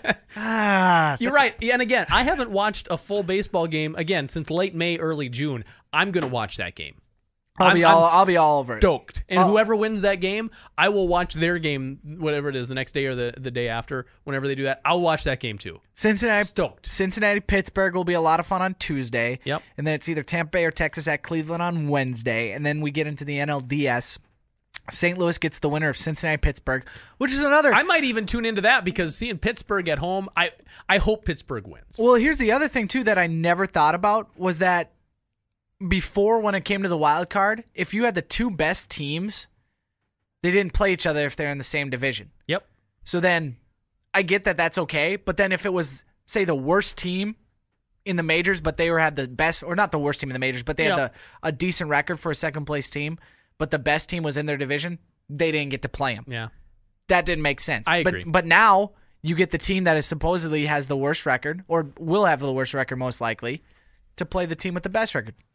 You're right. And again, I haven't watched a full baseball game, again, since late May, early June. I'm going to watch that game. I'll be all over it. Stoked. And whoever wins that game, I will watch their game, whatever it is, the next day or the day after, whenever they do that. I'll watch that game too. Stoked. Cincinnati-Pittsburgh will be a lot of fun on Tuesday. Yep. And then it's either Tampa Bay or Texas at Cleveland on Wednesday. And then we get into the NLDS. St. Louis gets the winner of Cincinnati-Pittsburgh, which is another... I might even tune into that because seeing Pittsburgh at home, I hope Pittsburgh wins. Well, here's the other thing, too, that I never thought about was that before, when it came to the wild card, if you had the two best teams, they didn't play each other if they're in the same division. Yep. So then I get that that's okay, but then if it was, say, the worst team in the majors, but they had the best, or not the worst team in the majors, but they had a decent record for a second-place team, but the best team was in their division, they didn't get to play them. Yeah. That didn't make sense. I agree. But now you get the team that is supposedly has the worst record, or will have the worst record most likely, to play the team with the best record.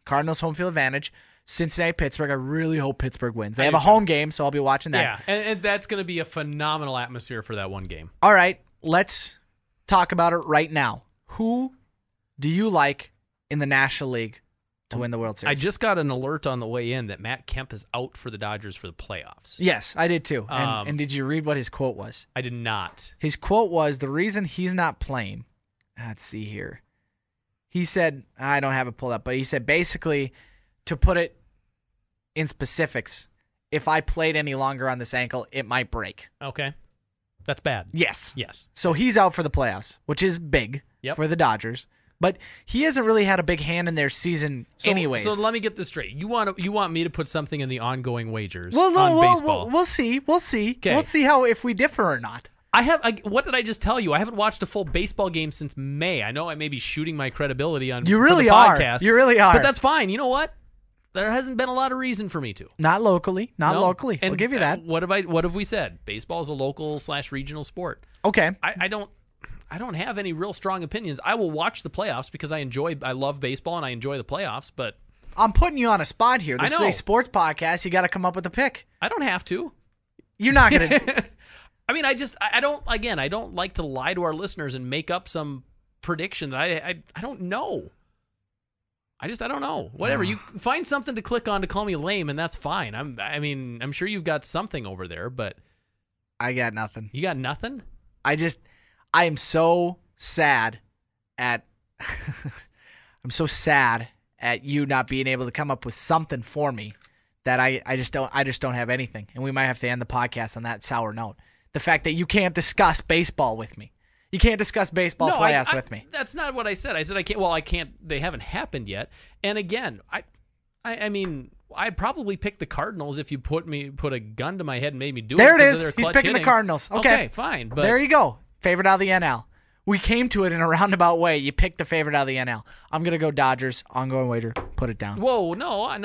Cardinals home field advantage. Cincinnati, Pittsburgh. I really hope Pittsburgh wins. They I have do a home game, so I'll be watching that. Yeah, and that's going to be a phenomenal atmosphere for that one game. All right, let's talk about it right now. Who do you like in the National League to win the World Series? I just got an alert on the way in that Matt Kemp is out for the Dodgers for the playoffs. Yes, I did too. And did you read what his quote was? I did not. His quote was, the reason he's not playing, let's see here. He said, I don't have it pulled up, but he said basically, to put it in specifics, if I played any longer on this ankle, it might break. Okay. That's bad. Yes. Yes. So he's out for the playoffs, which is big for the Dodgers. But he hasn't really had a big hand in their season anyways. So let me get this straight. You want me to put something in the ongoing wagers on baseball? We'll see. We'll see. Okay. We'll see if we differ or not. What did I just tell you? I haven't watched a full baseball game since May. I know I may be shooting my credibility on You really for the are. podcast. You really are. But that's fine. You know what? There hasn't been a lot of reason for me to. Not locally. Not No. locally. And I'll give you that. What have we said? Baseball is a local/regional sport. Okay. I don't have any real strong opinions. I will watch the playoffs because I love baseball and I enjoy the playoffs, but I'm putting you on a spot here. This I is know. a sports podcast. You got to come up with a pick. I don't have to. You're not going to. I mean, I don't like to lie to our listeners and make up some prediction that I don't know. I don't know. Whatever. You find something to click on to call me lame, and that's fine. I'm sure you've got something over there, but I got nothing. you got nothing? I am so sad at I'm so sad at you not being able to come up with something for me that I just don't have anything. And we might have to end the podcast on that sour note. The fact that you can't discuss baseball with me. You can't discuss baseball playoffs with me. That's not what I said. I said I can't. Well, I can't. They haven't happened yet. And again, I mean, I'd probably pick the Cardinals if you put a gun to my head and made me do there it. There it is. He's picking hitting. the Cardinals. Okay, fine. But there you go. Favorite out of the NL. We came to it in a roundabout way. You picked the favorite out of the NL. I'm gonna go Dodgers. Ongoing wager. Put it down. Whoa, no. I'm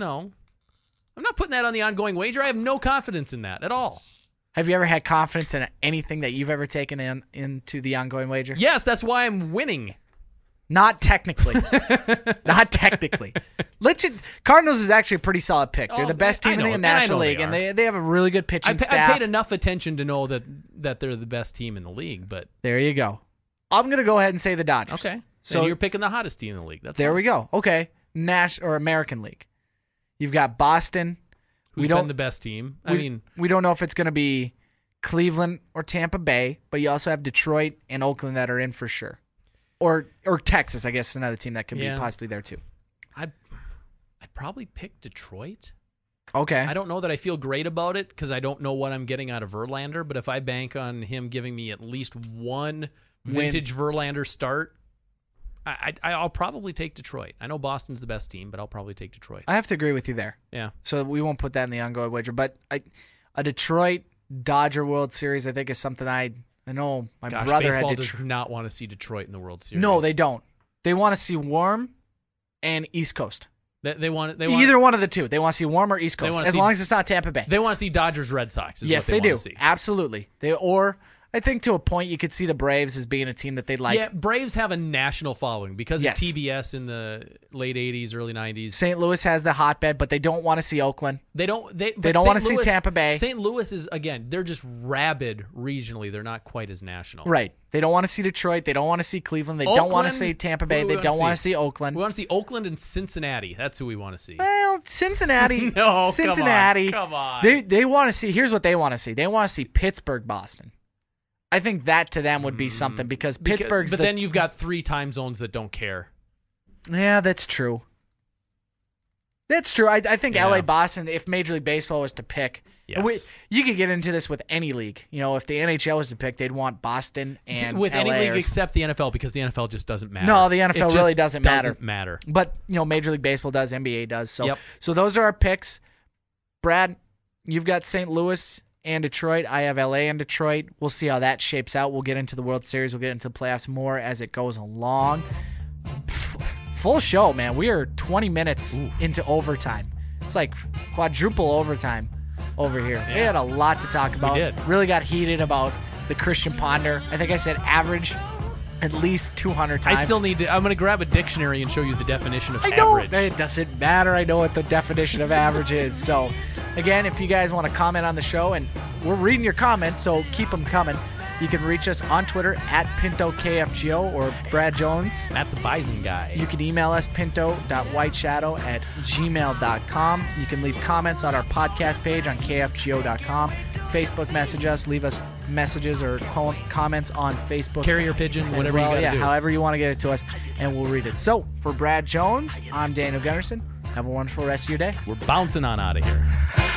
not putting that on the ongoing wager. I have no confidence in that at all. Have you ever had confidence in anything that you've ever taken into the ongoing wager? Yes, that's why I'm winning. Not technically. Not technically. Cardinals is actually a pretty solid pick. They're the best team in the National League, and they have a really good pitching staff. I paid enough attention to know that they're the best team in the league, but there you go. I'm going to go ahead and say the Dodgers. Okay. So and you're picking the hottest team in the league. That's there fine. we go. Okay. American League. You've got Boston. Who's been the best team? We don't know if it's going to be Cleveland or Tampa Bay, but you also have Detroit and Oakland that are in for sure. Or Texas, I guess, is another team that could be possibly there too. I'd probably pick Detroit. Okay. I don't know that I feel great about it because I don't know what I'm getting out of Verlander, but if I bank on him giving me at least one vintage Verlander start, I'll probably take Detroit. I know Boston's the best team, but I'll probably take Detroit. I have to agree with you there. Yeah. So we won't put that in the ongoing wager, but a Detroit Dodger World Series, I think, is something I know my brother baseball had does not want to see Detroit in the World Series. No, they don't. They want to see warm and East Coast. They want either one of the two. They want to see warm or East Coast, as long as it's not Tampa Bay. They want to see Dodgers Red Sox. Yes, they do. See. Absolutely. I think to a point you could see the Braves as being a team that they'd like. Yeah, Braves have a national following because Yes. of TBS in the late 80s, early 90s. St. Louis has the hotbed, but they don't want to see Oakland. They don't don't want to see Tampa Bay. St. Louis is, again, they're just rabid regionally. They're not quite as national. Right. They don't want to see Detroit. They don't want to see Cleveland. They don't want to see Tampa Bay. They don't want to see Oakland. We want to see Oakland and Cincinnati. That's who we want to see. Well, Cincinnati. No, Cincinnati. Come on. They want to see. Here's what they want to see. They want to see Pittsburgh, Boston. I think that to them would be something because Pittsburgh's. But then you've got 3 time zones that don't care. Yeah, that's true. That's true. I think LA, Boston. If Major League Baseball was to pick, you could get into this with any league. You know, if the NHL was to pick, they'd want Boston and with LA any league except the NFL because the NFL just doesn't matter. No, the NFL really doesn't matter. But Major League Baseball does, NBA does. So, so those are our picks. Brad, you've got St. Louis and Detroit. I have LA and Detroit. We'll see how that shapes out. We'll get into the World Series. We'll get into the playoffs more as it goes along. Full show, man. We are 20 minutes into overtime. It's like quadruple overtime over here. Yeah. We had a lot to talk about. We did. Really got heated about the Christian Ponder. I think I said average at least 200 times. I still need to. I'm going to grab a dictionary and show you the definition of I know. average. It doesn't matter. I know what the definition of average is. So, again, if you guys want to comment on the show, and we're reading your comments, so keep them coming. You can reach us on Twitter at PintoKFGO or Brad Jones. At the Bison guy. You can email us pinto.whiteshadow@gmail.com. You can leave comments on our podcast page on kfgo.com. Facebook message us. Leave us messages or comments on Facebook. Carrier pigeon, as whatever well. you got to do. However you want to get it to us, and we'll read it. So, for Brad Jones, I'm Daniel Gunnarsson. Have a wonderful rest of your day. We're bouncing on out of here.